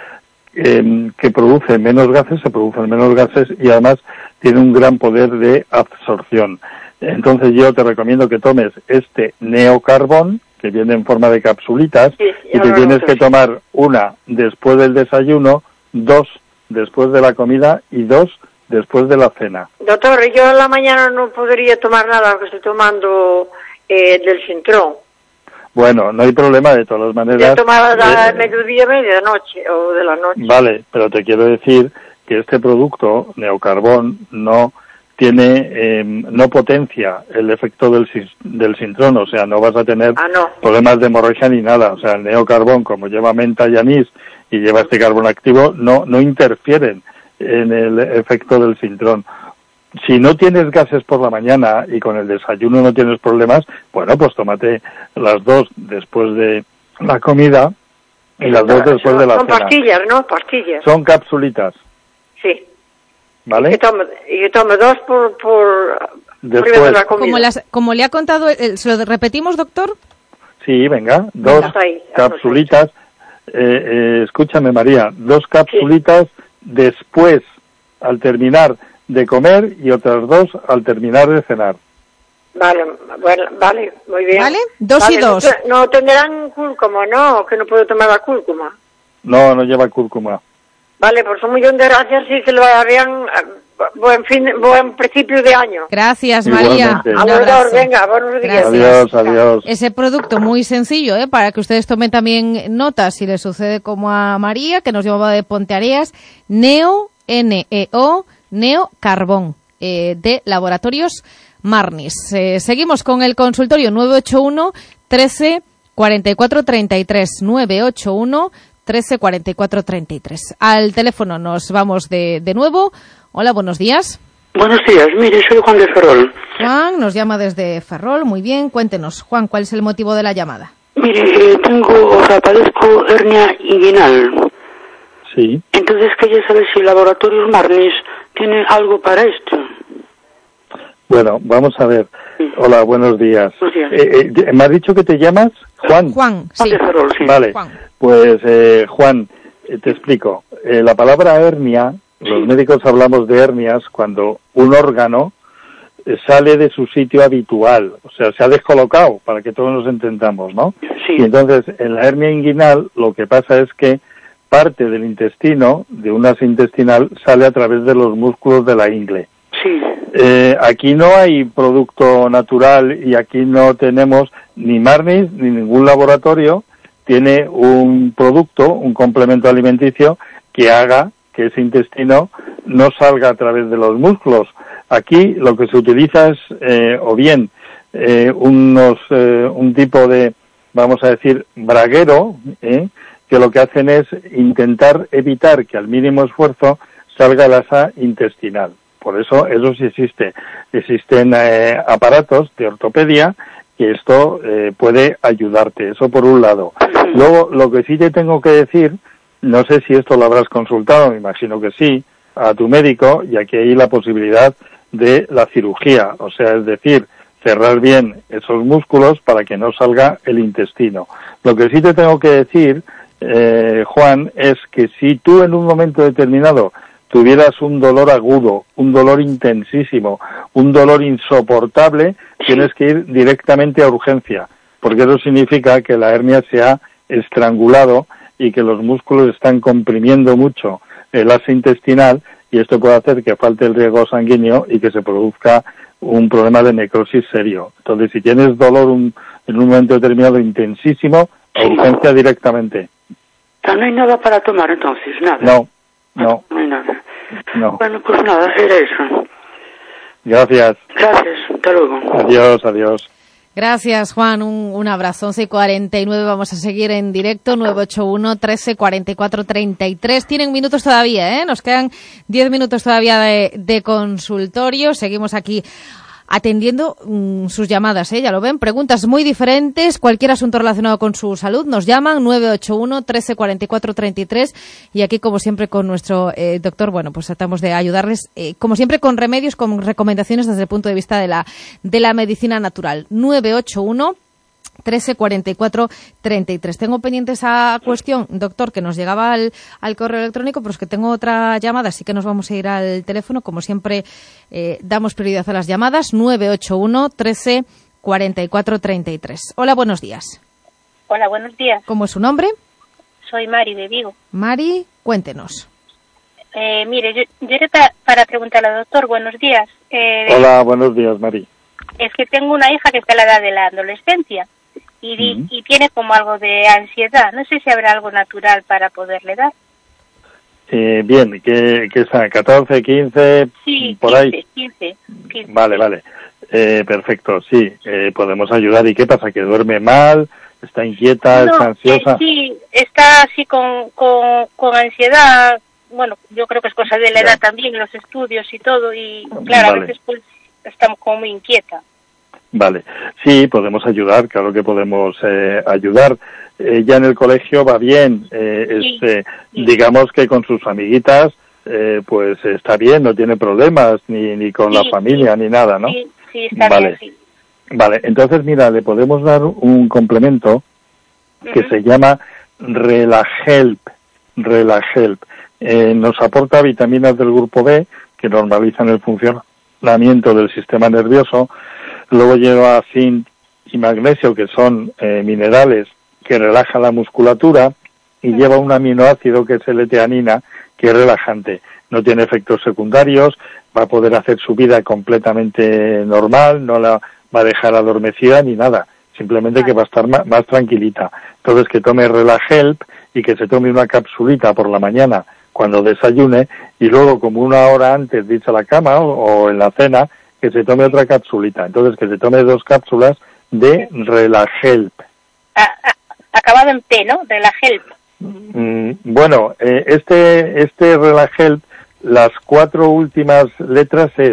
eh, que produce menos gases, se producen menos gases y además tiene un gran poder de absorción. Entonces yo te recomiendo que tomes este Neocarbón, que viene en forma de capsulitas, Sí, y ya te lo tienes noto, que sí. tomar una después del desayuno, dos después de la comida y dos después de la cena. Doctor, yo en la mañana no podría tomar nada, porque estoy tomando eh, del Sintrón. Bueno, no hay problema, de todas Ya maneras. tomaba a eh, mediodía, medianoche, o de la noche. Vale, pero te quiero decir que este producto, Neocarbón, no tiene, eh, no potencia el efecto del, sis- del sintrón, o sea, no vas a tener Ah, no. problemas de hemorragia ni nada. O sea, el Neocarbón, como lleva menta y anís y lleva este carbón activo, no, no interfieren en el efecto del sintrón. Si no tienes gases por la mañana y con el desayuno no tienes problemas, bueno, pues tómate las dos después de la comida y las dos después Son- de la Son cena. pastillas, ¿no? Pastillas. Son capsulitas, Sí. Y ¿vale? que tome, y que tome dos por, por Después. arriba de la comida. Como, las, como le ha contado, eh, ¿se lo repetimos, doctor? Sí, venga, dos Hasta ahí, hasta capsulitas. Eh, eh, escúchame, María, dos capsulitas después, al terminar de comer, y otras dos al terminar de cenar. Vale, bueno, vale, muy bien. ¿Vale? Dos y Vale, dos. No, te- no tendrán cúrcuma, no, que no puedo tomar la cúrcuma. No, no lleva cúrcuma. Vale, pues un millón de gracias y que lo harían, buen fin, buen principio de año. Gracias, María. Igualmente. Un A los dos, abrazo. venga, buenos días. Gracias. Adiós, adiós. Ese producto muy sencillo, ¿eh? Para que ustedes tomen también nota si les sucede como a María, que nos llamaba de Ponteareas, Neo, N E O, Neo Carbón, eh, de Laboratorios Marnis. Eh, seguimos con el consultorio nueve ocho uno, trece, cuarenta y cuatro, treinta y tres, nueve ocho uno, trece, cuarenta y cuatro, treinta y tres. Al teléfono nos vamos de, de nuevo. Hola, buenos días. Buenos días, mire, soy Juan de Ferrol. Juan nos llama desde Ferrol, muy bien. Cuéntenos, Juan, ¿cuál es el motivo de la llamada? Mire, eh, tengo, o sea, padezco hernia inguinal. Sí. Entonces quería saber si Laboratorios Marnis tiene algo para esto. Bueno, vamos a ver. Sí. Hola, buenos días. Buenos días. Eh, eh, ¿Me has dicho que te llamas? Juan. Juan, Juan sí. de Ferrol, sí. Vale. Juan. Pues, eh, Juan, eh, te explico. Eh, la palabra hernia, los médicos hablamos de hernias cuando un órgano eh, sale de su sitio habitual, o sea, se ha descolocado, para que todos nos entendamos, ¿no? Sí. Y entonces, en la hernia inguinal, lo que pasa es que parte del intestino, de un asa intestinal, sale a través de los músculos de la ingle. Sí. Eh, aquí no hay producto natural y aquí no tenemos ni Marnis ni ningún laboratorio tiene un producto, un complemento alimenticio que haga que ese intestino no salga a través de los músculos. Aquí lo que se utiliza es eh, o bien eh, unos eh, un tipo de, vamos a decir, braguero, ¿eh? que lo que hacen es intentar evitar que al mínimo esfuerzo salga el asa intestinal. Por eso, eso sí existe. Existen eh, aparatos de ortopedia que esto eh, puede ayudarte. Eso por un lado. Luego, lo que sí te tengo que decir, no sé si esto lo habrás consultado, me imagino que sí, a tu médico, y aquí hay la posibilidad de la cirugía. O sea, es decir, cerrar bien esos músculos para que no salga el intestino. Lo que sí te tengo que decir, eh, Juan, es que si tú en un momento determinado tuvieras un dolor agudo, un dolor intensísimo, un dolor insoportable, tienes que ir directamente a urgencia, porque eso significa que la hernia se ha estrangulado y que los músculos están comprimiendo mucho el asa intestinal y esto puede hacer que falte el riego sanguíneo y que se produzca un problema de necrosis serio. Entonces, si tienes dolor un, en un momento determinado intensísimo, a urgencia directamente. No hay nada para tomar entonces, nada. No, no. No hay nada. No. Bueno, pues nada, era eso. Gracias. Gracias, hasta luego. Adiós, adiós. Gracias, Juan. Un, un abrazo. once y cuarenta y nueve. Vamos a seguir en directo. nueve ocho uno, trece, cuarenta y cuatro, treinta y tres. Tienen minutos todavía, ¿eh? Nos quedan diez minutos todavía de, de consultorio. Seguimos aquí atendiendo mmm, sus llamadas, ¿eh? Ya lo ven. Preguntas muy diferentes. Cualquier asunto relacionado con su salud nos llaman. nueve ocho uno, trece, cuarenta y cuatro, treinta y tres. Y aquí, como siempre, con nuestro eh, doctor, bueno, pues tratamos de ayudarles, eh, como siempre, con remedios, con recomendaciones desde el punto de vista de la, de la medicina natural. nueve ocho uno, trece, cuarenta y cuatro, treinta y tres. Tengo pendiente esa cuestión, doctor, que nos llegaba al, al correo electrónico, pero es que tengo otra llamada, así que nos vamos a ir al teléfono. Como siempre, eh, damos prioridad a las llamadas. nueve ocho uno, trece, cuarenta y cuatro, treinta y tres. Hola, buenos días. Hola, buenos días. ¿Cómo es su nombre? Soy Mari de Vigo. Mari, cuéntenos. Eh, mire, yo, yo era para, para preguntarle al doctor, buenos días. Eh, Hola, buenos días, Mari. Es que tengo una hija que está a la edad de la adolescencia y, di- Ujú. y tiene como algo de ansiedad. No sé si habrá algo natural para poderle dar. Eh, bien, ¿qué, qué está? ¿catorce, quince? Sí, por quince, ahí. quince, quince. Vale, vale. Eh, perfecto, sí, eh, podemos ayudar. ¿Y qué pasa? ¿Que duerme mal? ¿Está inquieta? No, ¿Está ansiosa? eh, sí, está así con, con, con ansiedad. Bueno, yo creo que es cosa de la Ya. edad también, los estudios y todo. Y claro, Vale. a veces pues estamos como muy inquieta. Vale, sí, podemos ayudar, claro que podemos eh, ayudar. Eh, ya en el colegio va bien, eh, Sí, este, sí. digamos que con sus amiguitas, eh, pues está bien, no tiene problemas, ni, ni con la Sí, familia, sí. ni nada, ¿no? Sí, sí, está Vale. bien, sí. Vale, entonces mira, le podemos dar un complemento que Ujú. se llama Relahelp. Relahelp. Eh, nos aporta vitaminas del grupo B que normalizan el funcionamiento del sistema nervioso. Luego lleva zinc y magnesio, que son eh, minerales que relajan la musculatura, y lleva un aminoácido que es L-teanina, que es relajante. no tiene efectos secundarios, va a poder hacer su vida completamente normal, no la va a dejar adormecida ni nada, simplemente que va a estar más, más tranquilita. Entonces que tome Relahelp y que se tome una capsulita por la mañana cuando desayune y luego como una hora antes de irse a la cama o, o en la cena que se tome otra capsulita. Entonces que se tome dos cápsulas de Relahelp. A, a, acabado en P, ¿no? Relahelp. Mm, bueno, eh, este este Relahelp, las cuatro últimas letras es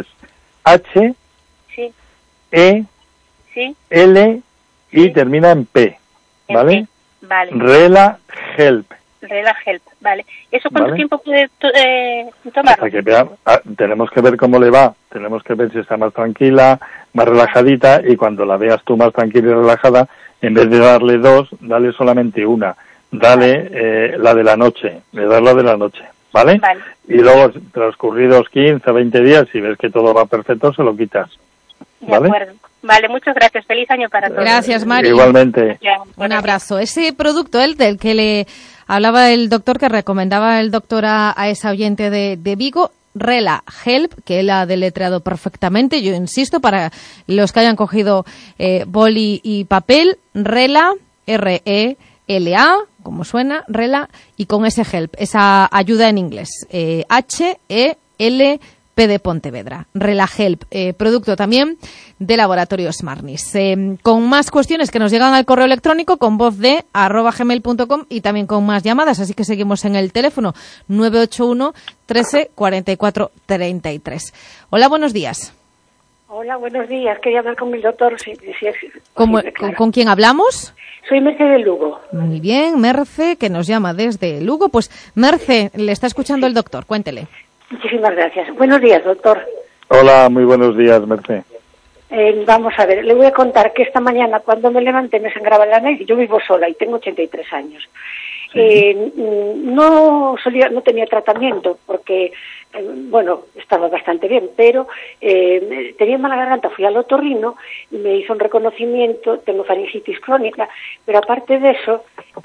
H, Sí, E, sí. L y Sí. termina en P, en ¿vale? P. Vale. Relahelp. Relahelp, vale. ¿Eso cuánto Vale. tiempo puede to- eh, tomarlo? Hasta que vea, ah, tenemos que ver cómo le va, tenemos que ver si está más tranquila, más relajadita, y cuando la veas tú más tranquila y relajada, en vez de darle dos, dale solamente una, dale eh, la de la noche, le das la de la noche, ¿vale? Vale. Y luego, transcurridos quince, veinte días, si ves que todo va perfecto, se lo quitas, De ¿vale? acuerdo. Vale, muchas gracias. Feliz año para todos. Gracias, Mari. Igualmente. Ya, Un buenos abrazo. Ese producto, el del que le hablaba el doctor, que recomendaba el doctor a, a esa oyente de, de Vigo, Relahelp, que él ha deletreado perfectamente, yo insisto, para los que hayan cogido eh, boli y papel, Rela, R E L A, como suena, Rela, y con ese help, esa ayuda en inglés, eh, H E L P de Pontevedra, Relahelp, eh, producto también de Laboratorios Marnis. Eh, con más cuestiones que nos llegan al correo electrónico con voz de arroba gmail punto com y también con más llamadas, así que seguimos en el teléfono nueve ocho uno, trece, cuarenta y cuatro, treinta y tres. Hola, buenos días. Hola, buenos días. Quería hablar con el doctor, si, si es ¿Cómo- posible, con, claro. ¿Con quién hablamos? Soy Mercedes Lugo. Muy bien, Merce, que nos llama desde Lugo. Pues Merce, le está escuchando el doctor, cuéntele. Muchísimas gracias. Buenos días, doctor. Hola, muy buenos días, Merced. Eh, vamos a ver, le voy a contar que esta mañana cuando me levanté me sangraba la nariz. Yo vivo sola y tengo ochenta y tres años. Sí. Eh, mm, no solía, no tenía tratamiento porque, eh, bueno, estaba bastante bien, pero eh, tenía mala garganta. Fui al otorrino y me hizo un reconocimiento, tengo faringitis crónica, pero aparte de eso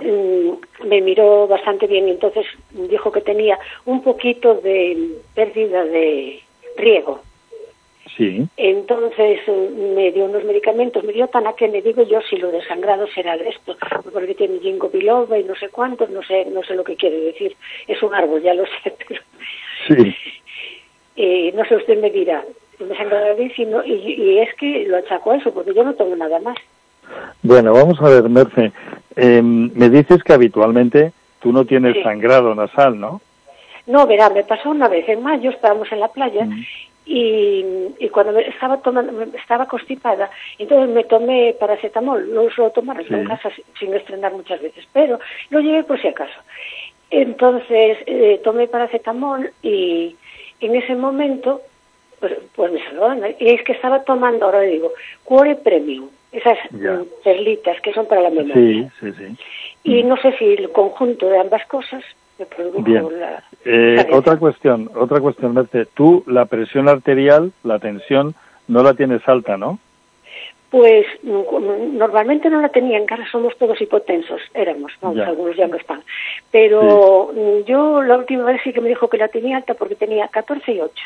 mm, me miró bastante bien y entonces dijo que tenía un poquito de pérdida de riego. Sí. Entonces eh, me dio unos medicamentos, me dio Tanaquene, digo yo si lo de sangrado será de esto, porque tiene ginkgo biloba y no sé cuántos, no sé no sé lo que quiere decir, es un árbol, ya lo sé, pero Sí. eh, no sé, usted me dirá, me sangra la nariz y, no, y, y es que lo achaco a eso, porque yo no tomo nada más. Bueno, vamos a ver, Merce. Eh, me dices que habitualmente tú no tienes Sí. sangrado nasal, ¿no? No, verá, me pasó una vez en mayo, estábamos en la playa Mm. y, y cuando me estaba tomando, me estaba constipada, entonces me tomé paracetamol, lo uso tomar Sí. en casa sin- sin estrenar muchas veces, pero lo llevé por si acaso. Entonces eh, tomé paracetamol y en ese momento pues, pues me salvó, ¿no? Y es que estaba tomando, ahora digo, Cuore Premium, esas Ya. mm, perlitas que son para la memoria. Sí, sí, sí. Y no sé si el conjunto de ambas cosas me produjo Bien. la... Eh, esa otra cuestión, otra cuestión, Merce. Tú la presión arterial, la tensión, no la tienes alta, ¿no? Pues mm, normalmente no la tenía, en casa somos todos hipotensos, éramos, vamos, Ya. algunos ya no están. Pero mm, yo la última vez sí que me dijo que la tenía alta porque tenía catorce y ocho.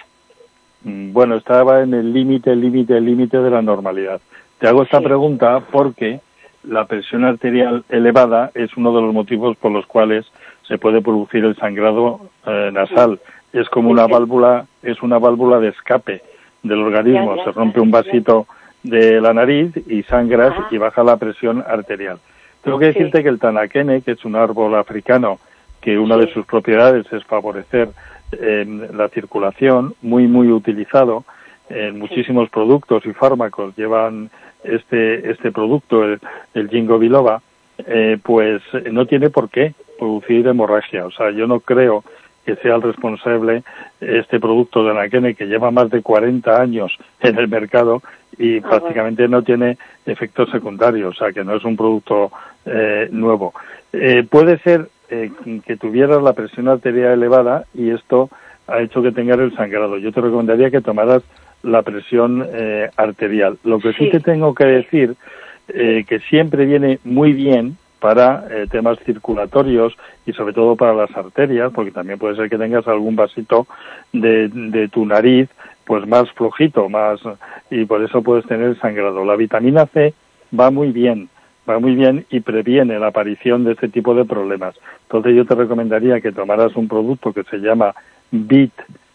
Mm, Bueno, estaba en el límite, el límite, el límite de la normalidad. Te hago esta Sí. pregunta porque la presión arterial elevada es uno de los motivos por los cuales se puede producir el sangrado eh, nasal. Es como una Sí. válvula, es una válvula de escape del organismo. Ya, ya, se rompe ya, un ya. vasito de la nariz y sangras Ah. y baja la presión arterial. Tengo que Sí. decirte que el tanaquene, que es un árbol africano, que una Sí. de sus propiedades es favorecer eh, la circulación, muy, muy utilizado en muchísimos productos y fármacos llevan este este producto, el, el ginkgo biloba, eh, pues eh, no tiene por qué producir hemorragia. O sea, yo no creo que sea el responsable este producto de Anaquene, que lleva más de cuarenta años en el mercado y Ah, prácticamente no tiene efectos secundarios, o sea, que no es un producto eh, nuevo. Eh, puede ser eh, que tuvieras la presión arterial elevada y esto ha hecho que tengas el sangrado. Yo te recomendaría que tomaras la presión eh, arterial. Lo que sí. Sí. te tengo que decir, eh, que siempre viene muy bien, para eh, temas circulatorios y sobre todo para las arterias, porque también puede ser que tengas algún vasito de, de tu nariz pues más flojito, más y por eso puedes tener sangrado. La vitamina C va muy bien, va muy bien y previene la aparición de este tipo de problemas. Entonces yo te recomendaría que tomaras un producto que se llama Bit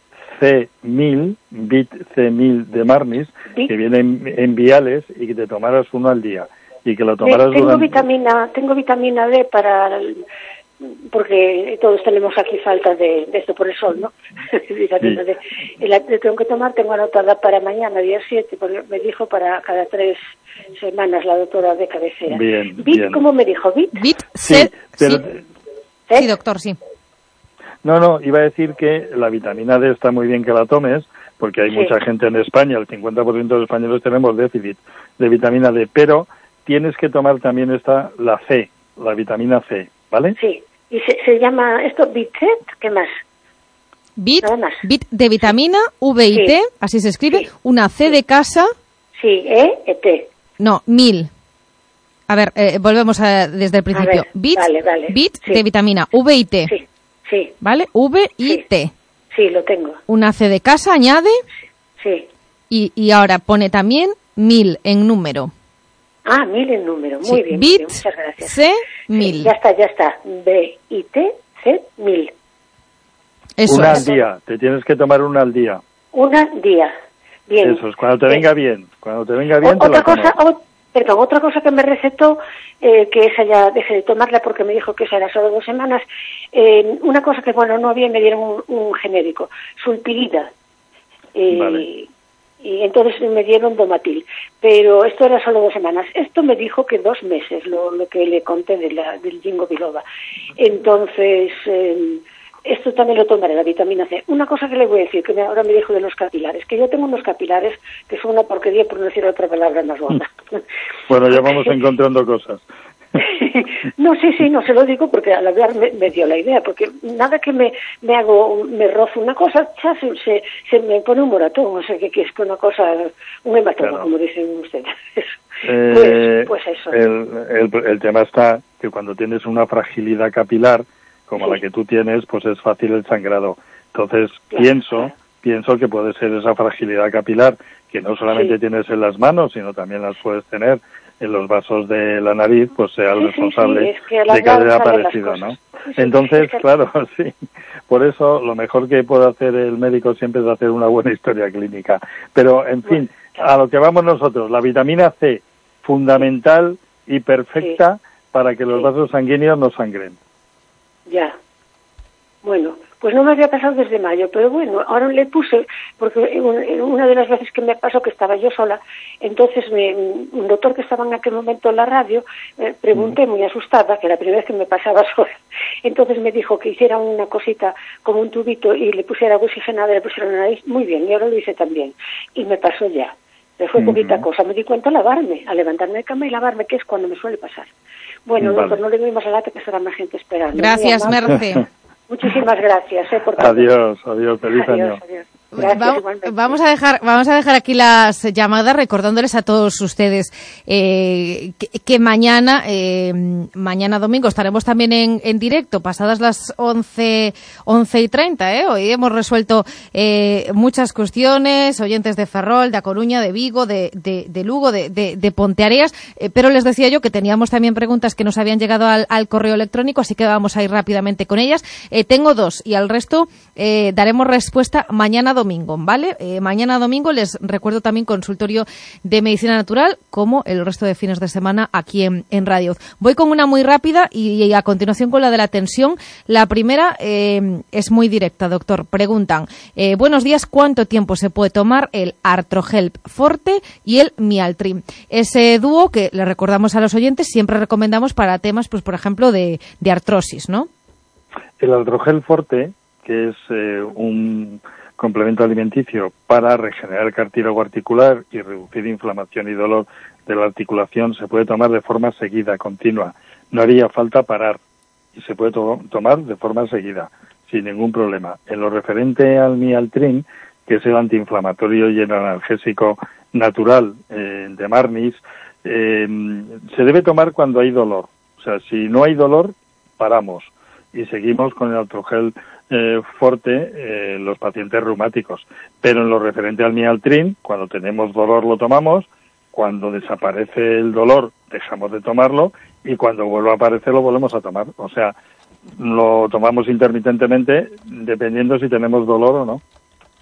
C mil, Bit C mil de Marnis, ¿sí? Que viene en, en viales y que te tomaras uno al día y que lo tomaras tengo durante... vitamina tengo vitamina D para el, porque todos tenemos aquí falta de, de esto por el sol, ¿no? Vitamina D. Y la tengo que tomar, tengo anotada para mañana, día siete, porque me dijo para cada tres semanas la doctora de cabecera. Bien, Bit, bien. ¿cómo me dijo? Bit. Bit Sí, C. pero... Sí. ¿Eh? Sí, doctor, sí. No, no, iba a decir que la vitamina D está muy bien que la tomes, porque hay Sí. mucha gente en España, el cincuenta por ciento de los españoles tenemos déficit de vitamina D, pero tienes que tomar también esta, la C, la vitamina C, ¿vale? Sí. ¿Y se, se llama esto Bitet? ¿Qué más? Bit, Nada más. bit de vitamina, V y Sí. T, así se escribe, Sí. una C de casa, Sí, E, E, T. no, mil. A ver, eh, volvemos a- desde el principio. ver, Bit, vale, vale, bit sí. de vitamina, V y T, Sí, sí, ¿vale? V y Sí. T. sí, lo tengo. Una C de casa añade Sí. y, y ahora pone también mil en número. Ah, mil en número. Muy Sí, bien, muy Bit bien, muchas gracias. C Sí, mil. ya está, ya está. B, I, T, C, mil. Eso una es. al día, te tienes que tomar una al día. Una día. Bien. Eso es, cuando te Eh, venga bien, cuando te venga bien o- te otra la tomas. cosa, o- perdón, otra cosa que me recetó, eh, que esa ya dejé de tomarla porque me dijo que esa era solo dos semanas. Eh, una cosa que, bueno, no bien me dieron un, un genérico, sulpirida. Eh, Vale. Y entonces me dieron Domatil. Pero esto era solo dos semanas. Esto me dijo que dos meses, lo, lo que le conté de la, del Ginkgo biloba. Entonces, eh, esto también lo tomaré, la vitamina C. Una cosa que le voy a decir, que me- ahora me dijo de los capilares, que yo tengo unos capilares que son una porquería, por no decir otra palabra más gorda. Bueno, ya vamos encontrando cosas. No, sí, sí, no se lo digo porque al hablar me, me dio la idea, porque nada que me, me hago, me rozo una cosa, ya se, se, se me pone un moratón, o sea, que, que es que una cosa, un hematoma, Claro. como dicen ustedes. Eh, pues, pues eso. el, el, el tema está que cuando tienes una fragilidad capilar, como Sí. la que tú tienes, pues es fácil el sangrado. Entonces, Claro, pienso, claro. pienso que puede ser esa fragilidad capilar, que no solamente Sí. tienes en las manos, sino también las puedes tener en los vasos de la nariz, pues sea el Sí, sí, sí, responsable es que al de que hablar haya salen las aparecido, ¿no? cosas. Sí, sí, Entonces, es que- claro, sí. Por eso, lo mejor que puede hacer el médico siempre es hacer una buena historia clínica. Pero, en fin, Bueno, claro. a lo que vamos nosotros, la vitamina C, fundamental y perfecta para que los Sí. vasos sanguíneos no sangren. Ya. Bueno, pues no me había pasado desde mayo, pero bueno, ahora le puse, porque un- una de las veces que me pasó que estaba yo sola, entonces me, un doctor que estaba en aquel momento en la radio, eh, pregunté muy asustada, que era la primera vez que me pasaba sola, entonces me dijo que hiciera una cosita como un tubito y le pusiera agua oxigenada y le pusiera en la nariz, muy bien, y ahora lo hice también, y me pasó ya. Pero fue poquita Ujú. cosa, me di cuenta a lavarme, a levantarme de cama y lavarme, que es cuando me suele pasar. Bueno, Vale. doctor, no le doy más la lata, que estará más gente esperando. Muy Gracias, amable. Merce. Muchísimas gracias, eh, por todo. Adiós, adiós, feliz Adiós, año. adiós. Gracias, Va- igualmente. vamos a dejar vamos a dejar aquí las llamadas recordándoles a todos ustedes eh, que, que mañana eh, mañana domingo estaremos también en, en directo pasadas las once y treinta, ¿eh? Hoy hemos resuelto eh, muchas cuestiones, oyentes de Ferrol, de A Coruña, de Vigo, de, de, de Lugo, de, de, de Ponteareas, eh, pero les decía yo que teníamos también preguntas que nos habían llegado al, al correo electrónico, así que vamos a ir rápidamente con ellas. Eh, tengo dos y al resto eh, daremos respuesta mañana domingo, ¿vale? Eh, mañana domingo les recuerdo también consultorio de medicina natural, como el resto de fines de semana aquí en, en Radio. Voy con una muy rápida y, y a continuación con la de la tensión. La primera eh, es muy directa, doctor. Preguntan, eh, buenos días, ¿cuánto tiempo se puede tomar el Artrohelp Forte y el Mialtrim? Ese dúo que le recordamos a los oyentes, siempre recomendamos para temas, pues por ejemplo, de, de artrosis, ¿no? El Artrogel Forte, que es eh, un complemento alimenticio para regenerar cartílago articular y reducir inflamación y dolor de la articulación, se puede tomar de forma seguida, continua. No haría falta parar y se puede to- tomar de forma seguida, sin ningún problema. En lo referente al Mialtrim, que es el antiinflamatorio y el analgésico natural eh, de Marnis, eh, se debe tomar cuando hay dolor. O sea, si no hay dolor, paramos y seguimos con el Altrogel eh, Forte eh, los pacientes reumáticos. Pero en lo referente al Mialtrin, cuando tenemos dolor lo tomamos, cuando desaparece el dolor dejamos de tomarlo y cuando vuelve a aparecer lo volvemos a tomar. O sea, lo tomamos intermitentemente dependiendo si tenemos dolor o no.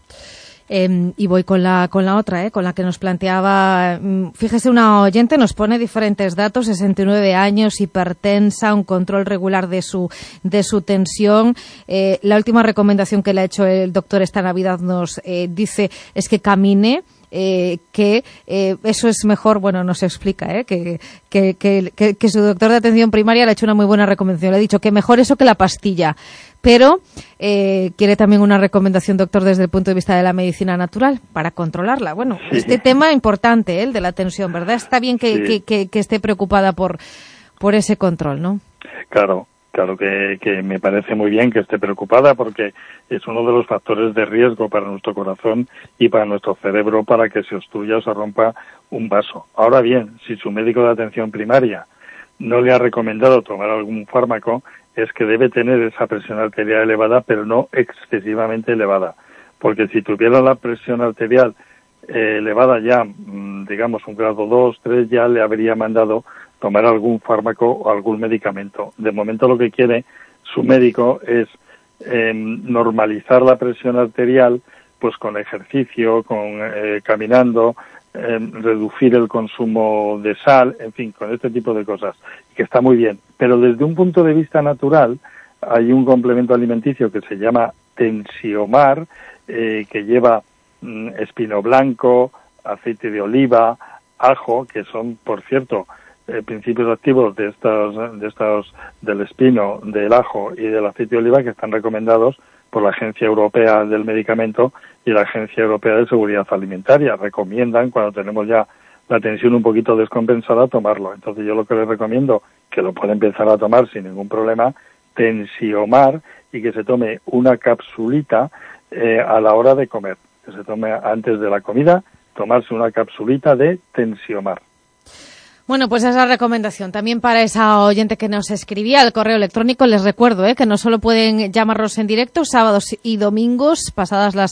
Eh, y voy con la con la otra, eh, con la que nos planteaba, fíjese, una oyente nos pone diferentes datos: sesenta y nueve años, hipertensa, un control regular de su de su tensión. Eh, la última recomendación que le ha hecho el doctor esta Navidad nos eh, dice es que camine. Eh, que eh, eso es mejor, bueno, nos explica eh, que, que, que, que, que su doctor de atención primaria le ha hecho una muy buena recomendación. Le ha dicho que mejor eso que la pastilla, pero eh, quiere también una recomendación, doctor, desde el punto de vista de la medicina natural para controlarla. Bueno, sí. Este tema importante, eh, el de la tensión, ¿verdad? Está bien que, sí. que, que, que esté preocupada por, por ese control, ¿no? Claro. Claro que, que me parece muy bien que esté preocupada porque es uno de los factores de riesgo para nuestro corazón y para nuestro cerebro para que se obstruya o se rompa un vaso. Ahora bien, si su médico de atención primaria no le ha recomendado tomar algún fármaco, es que debe tener esa presión arterial elevada, pero no excesivamente elevada. Porque si tuviera la presión arterial eh, elevada ya, digamos, un grado dos, tres, ya le habría mandado tomar algún fármaco o algún medicamento. De momento lo que quiere su médico es eh, normalizar la presión arterial, pues con ejercicio, con eh, caminando, eh, reducir el consumo de sal, en fin, con este tipo de cosas, que está muy bien. Pero desde un punto de vista natural, hay un complemento alimenticio que se llama Tensiomar, eh, que lleva mm, espino blanco, aceite de oliva, ajo, que son, por cierto, Eh, principios activos de estos, de estos, del espino, del ajo y del aceite de oliva que están recomendados por la Agencia Europea del Medicamento y la Agencia Europea de Seguridad Alimentaria. Recomiendan, cuando tenemos ya la tensión un poquito descompensada, tomarlo. Entonces yo lo que les recomiendo, que lo puede empezar a tomar sin ningún problema, Tensiomar, y que se tome una capsulita eh, a la hora de comer. Que se tome antes de la comida, tomarse una capsulita de Tensiomar. Bueno, pues esa recomendación también para esa oyente que nos escribía al correo electrónico. Les recuerdo eh, que no solo pueden llamarnos en directo sábados y domingos pasadas las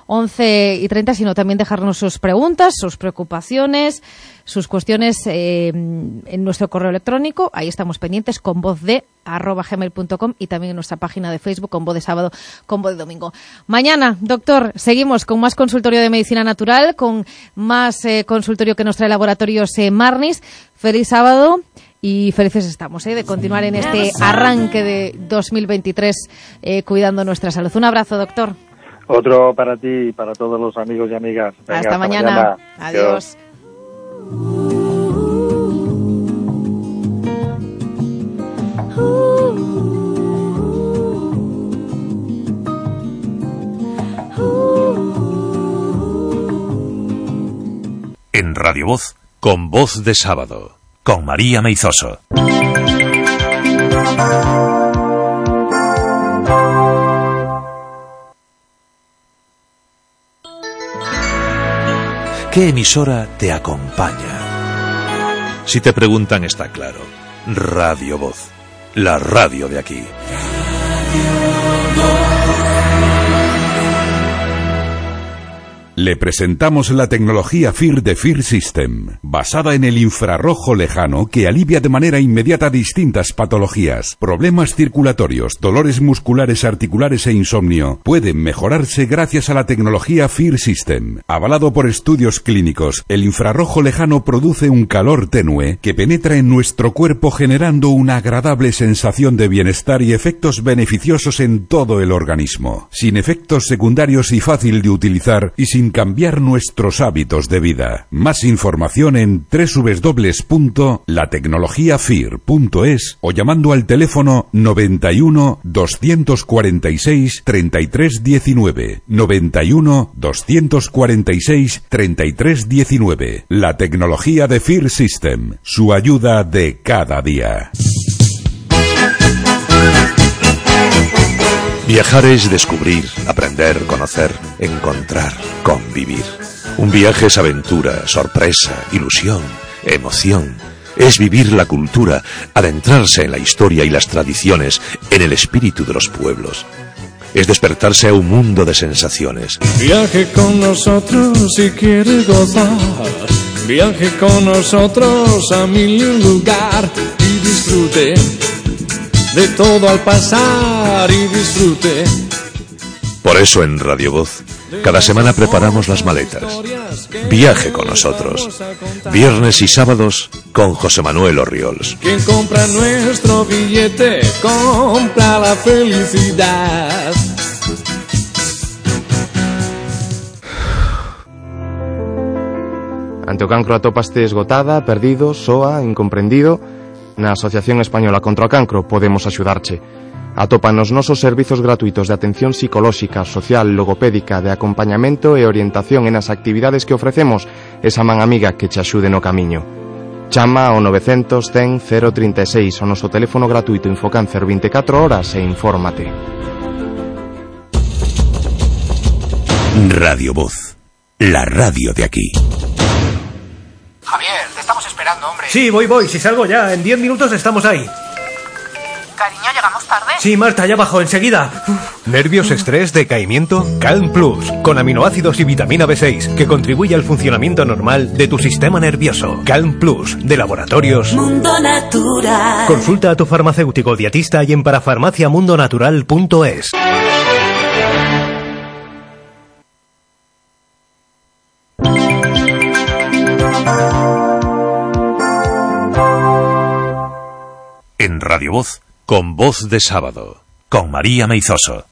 once y treinta, sino también dejarnos sus preguntas, sus preocupaciones, sus cuestiones eh, en nuestro correo electrónico. Ahí estamos pendientes, con voz de arroba gmail punto com, y también en nuestra página de Facebook, con voz de sábado, con voz de domingo. Mañana, doctor, seguimos con más consultorio de medicina natural, con más eh, consultorio que nos trae Laboratorios eh, Marnis. Feliz sábado y felices estamos eh, de continuar en este arranque de dos mil veintitrés eh, cuidando nuestra salud. Un abrazo, doctor. Otro para ti y para todos los amigos y amigas. Venga, hasta, hasta mañana. mañana. Adiós. En Radio Voz, con Voz de Sábado, con María Meizoso. ¿Qué emisora te acompaña? Si te preguntan, está claro. Radio Voz, la radio de aquí. Le presentamos la tecnología F I R de F I R System, basada en el infrarrojo lejano que alivia de manera inmediata distintas patologías. Problemas circulatorios, dolores musculares, articulares e insomnio pueden mejorarse gracias a la tecnología F I R System. Avalado por estudios clínicos, el infrarrojo lejano produce un calor tenue que penetra en nuestro cuerpo generando una agradable sensación de bienestar y efectos beneficiosos en todo el organismo, sin efectos secundarios y fácil de utilizar y sin cambiar nuestros hábitos de vida. Más información en doble u doble u doble u punto la tecnología f i r punto es o llamando al teléfono noventa y uno, doscientos cuarenta y seis, treinta y tres diecinueve. noventa y uno, doscientos cuarenta y seis, treinta y tres diecinueve. La tecnología de F I R System, su ayuda de cada día. Viajar es descubrir, aprender, conocer, encontrar, convivir. Un viaje es aventura, sorpresa, ilusión, emoción. Es vivir la cultura, adentrarse en la historia y las tradiciones, en el espíritu de los pueblos. Es despertarse a un mundo de sensaciones. Viaje con nosotros si quiere gozar. Viaje con nosotros a mil lugar y disfrute de todo al pasar y disfrute. Por eso en Radio Voz, cada semana preparamos las maletas. Viaje con nosotros. Viernes y sábados con José Manuel Orriols. Quien compra nuestro billete compra la felicidad. Ante o cancro atópaste esgotada, perdido, soa, incomprendido? Na Asociación Española contra o Cancro podemos axudarche. Atopa nos nosos servizos gratuitos de atención psicolóxica, social, logopédica, de acompañamento e orientación en as actividades que ofrecemos, esa man amiga que che axude no camiño. Chama ao novecientos cen cero trinta e seis, o noso teléfono gratuito Infocáncer veinticuatro horas e infórmate. Radio Voz, la radio de aquí. Javier, te estamos esperando, hombre. Sí, voy, voy, si salgo ya, en diez minutos estamos ahí. Cariño, ¿llegamos tarde? Sí, Marta, ya bajo, enseguida. Uf. ¿Nervios, estrés, decaimiento? Calm Plus, con aminoácidos y vitamina B seis, que contribuye al funcionamiento normal de tu sistema nervioso. Calm Plus, de Laboratorios Mundo Natural. Consulta a tu farmacéutico dietista y en parafarmaciamundonatural punto es. En Radio Voz, con Voz de Sábado, con María Meizoso.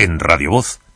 En Radio Voz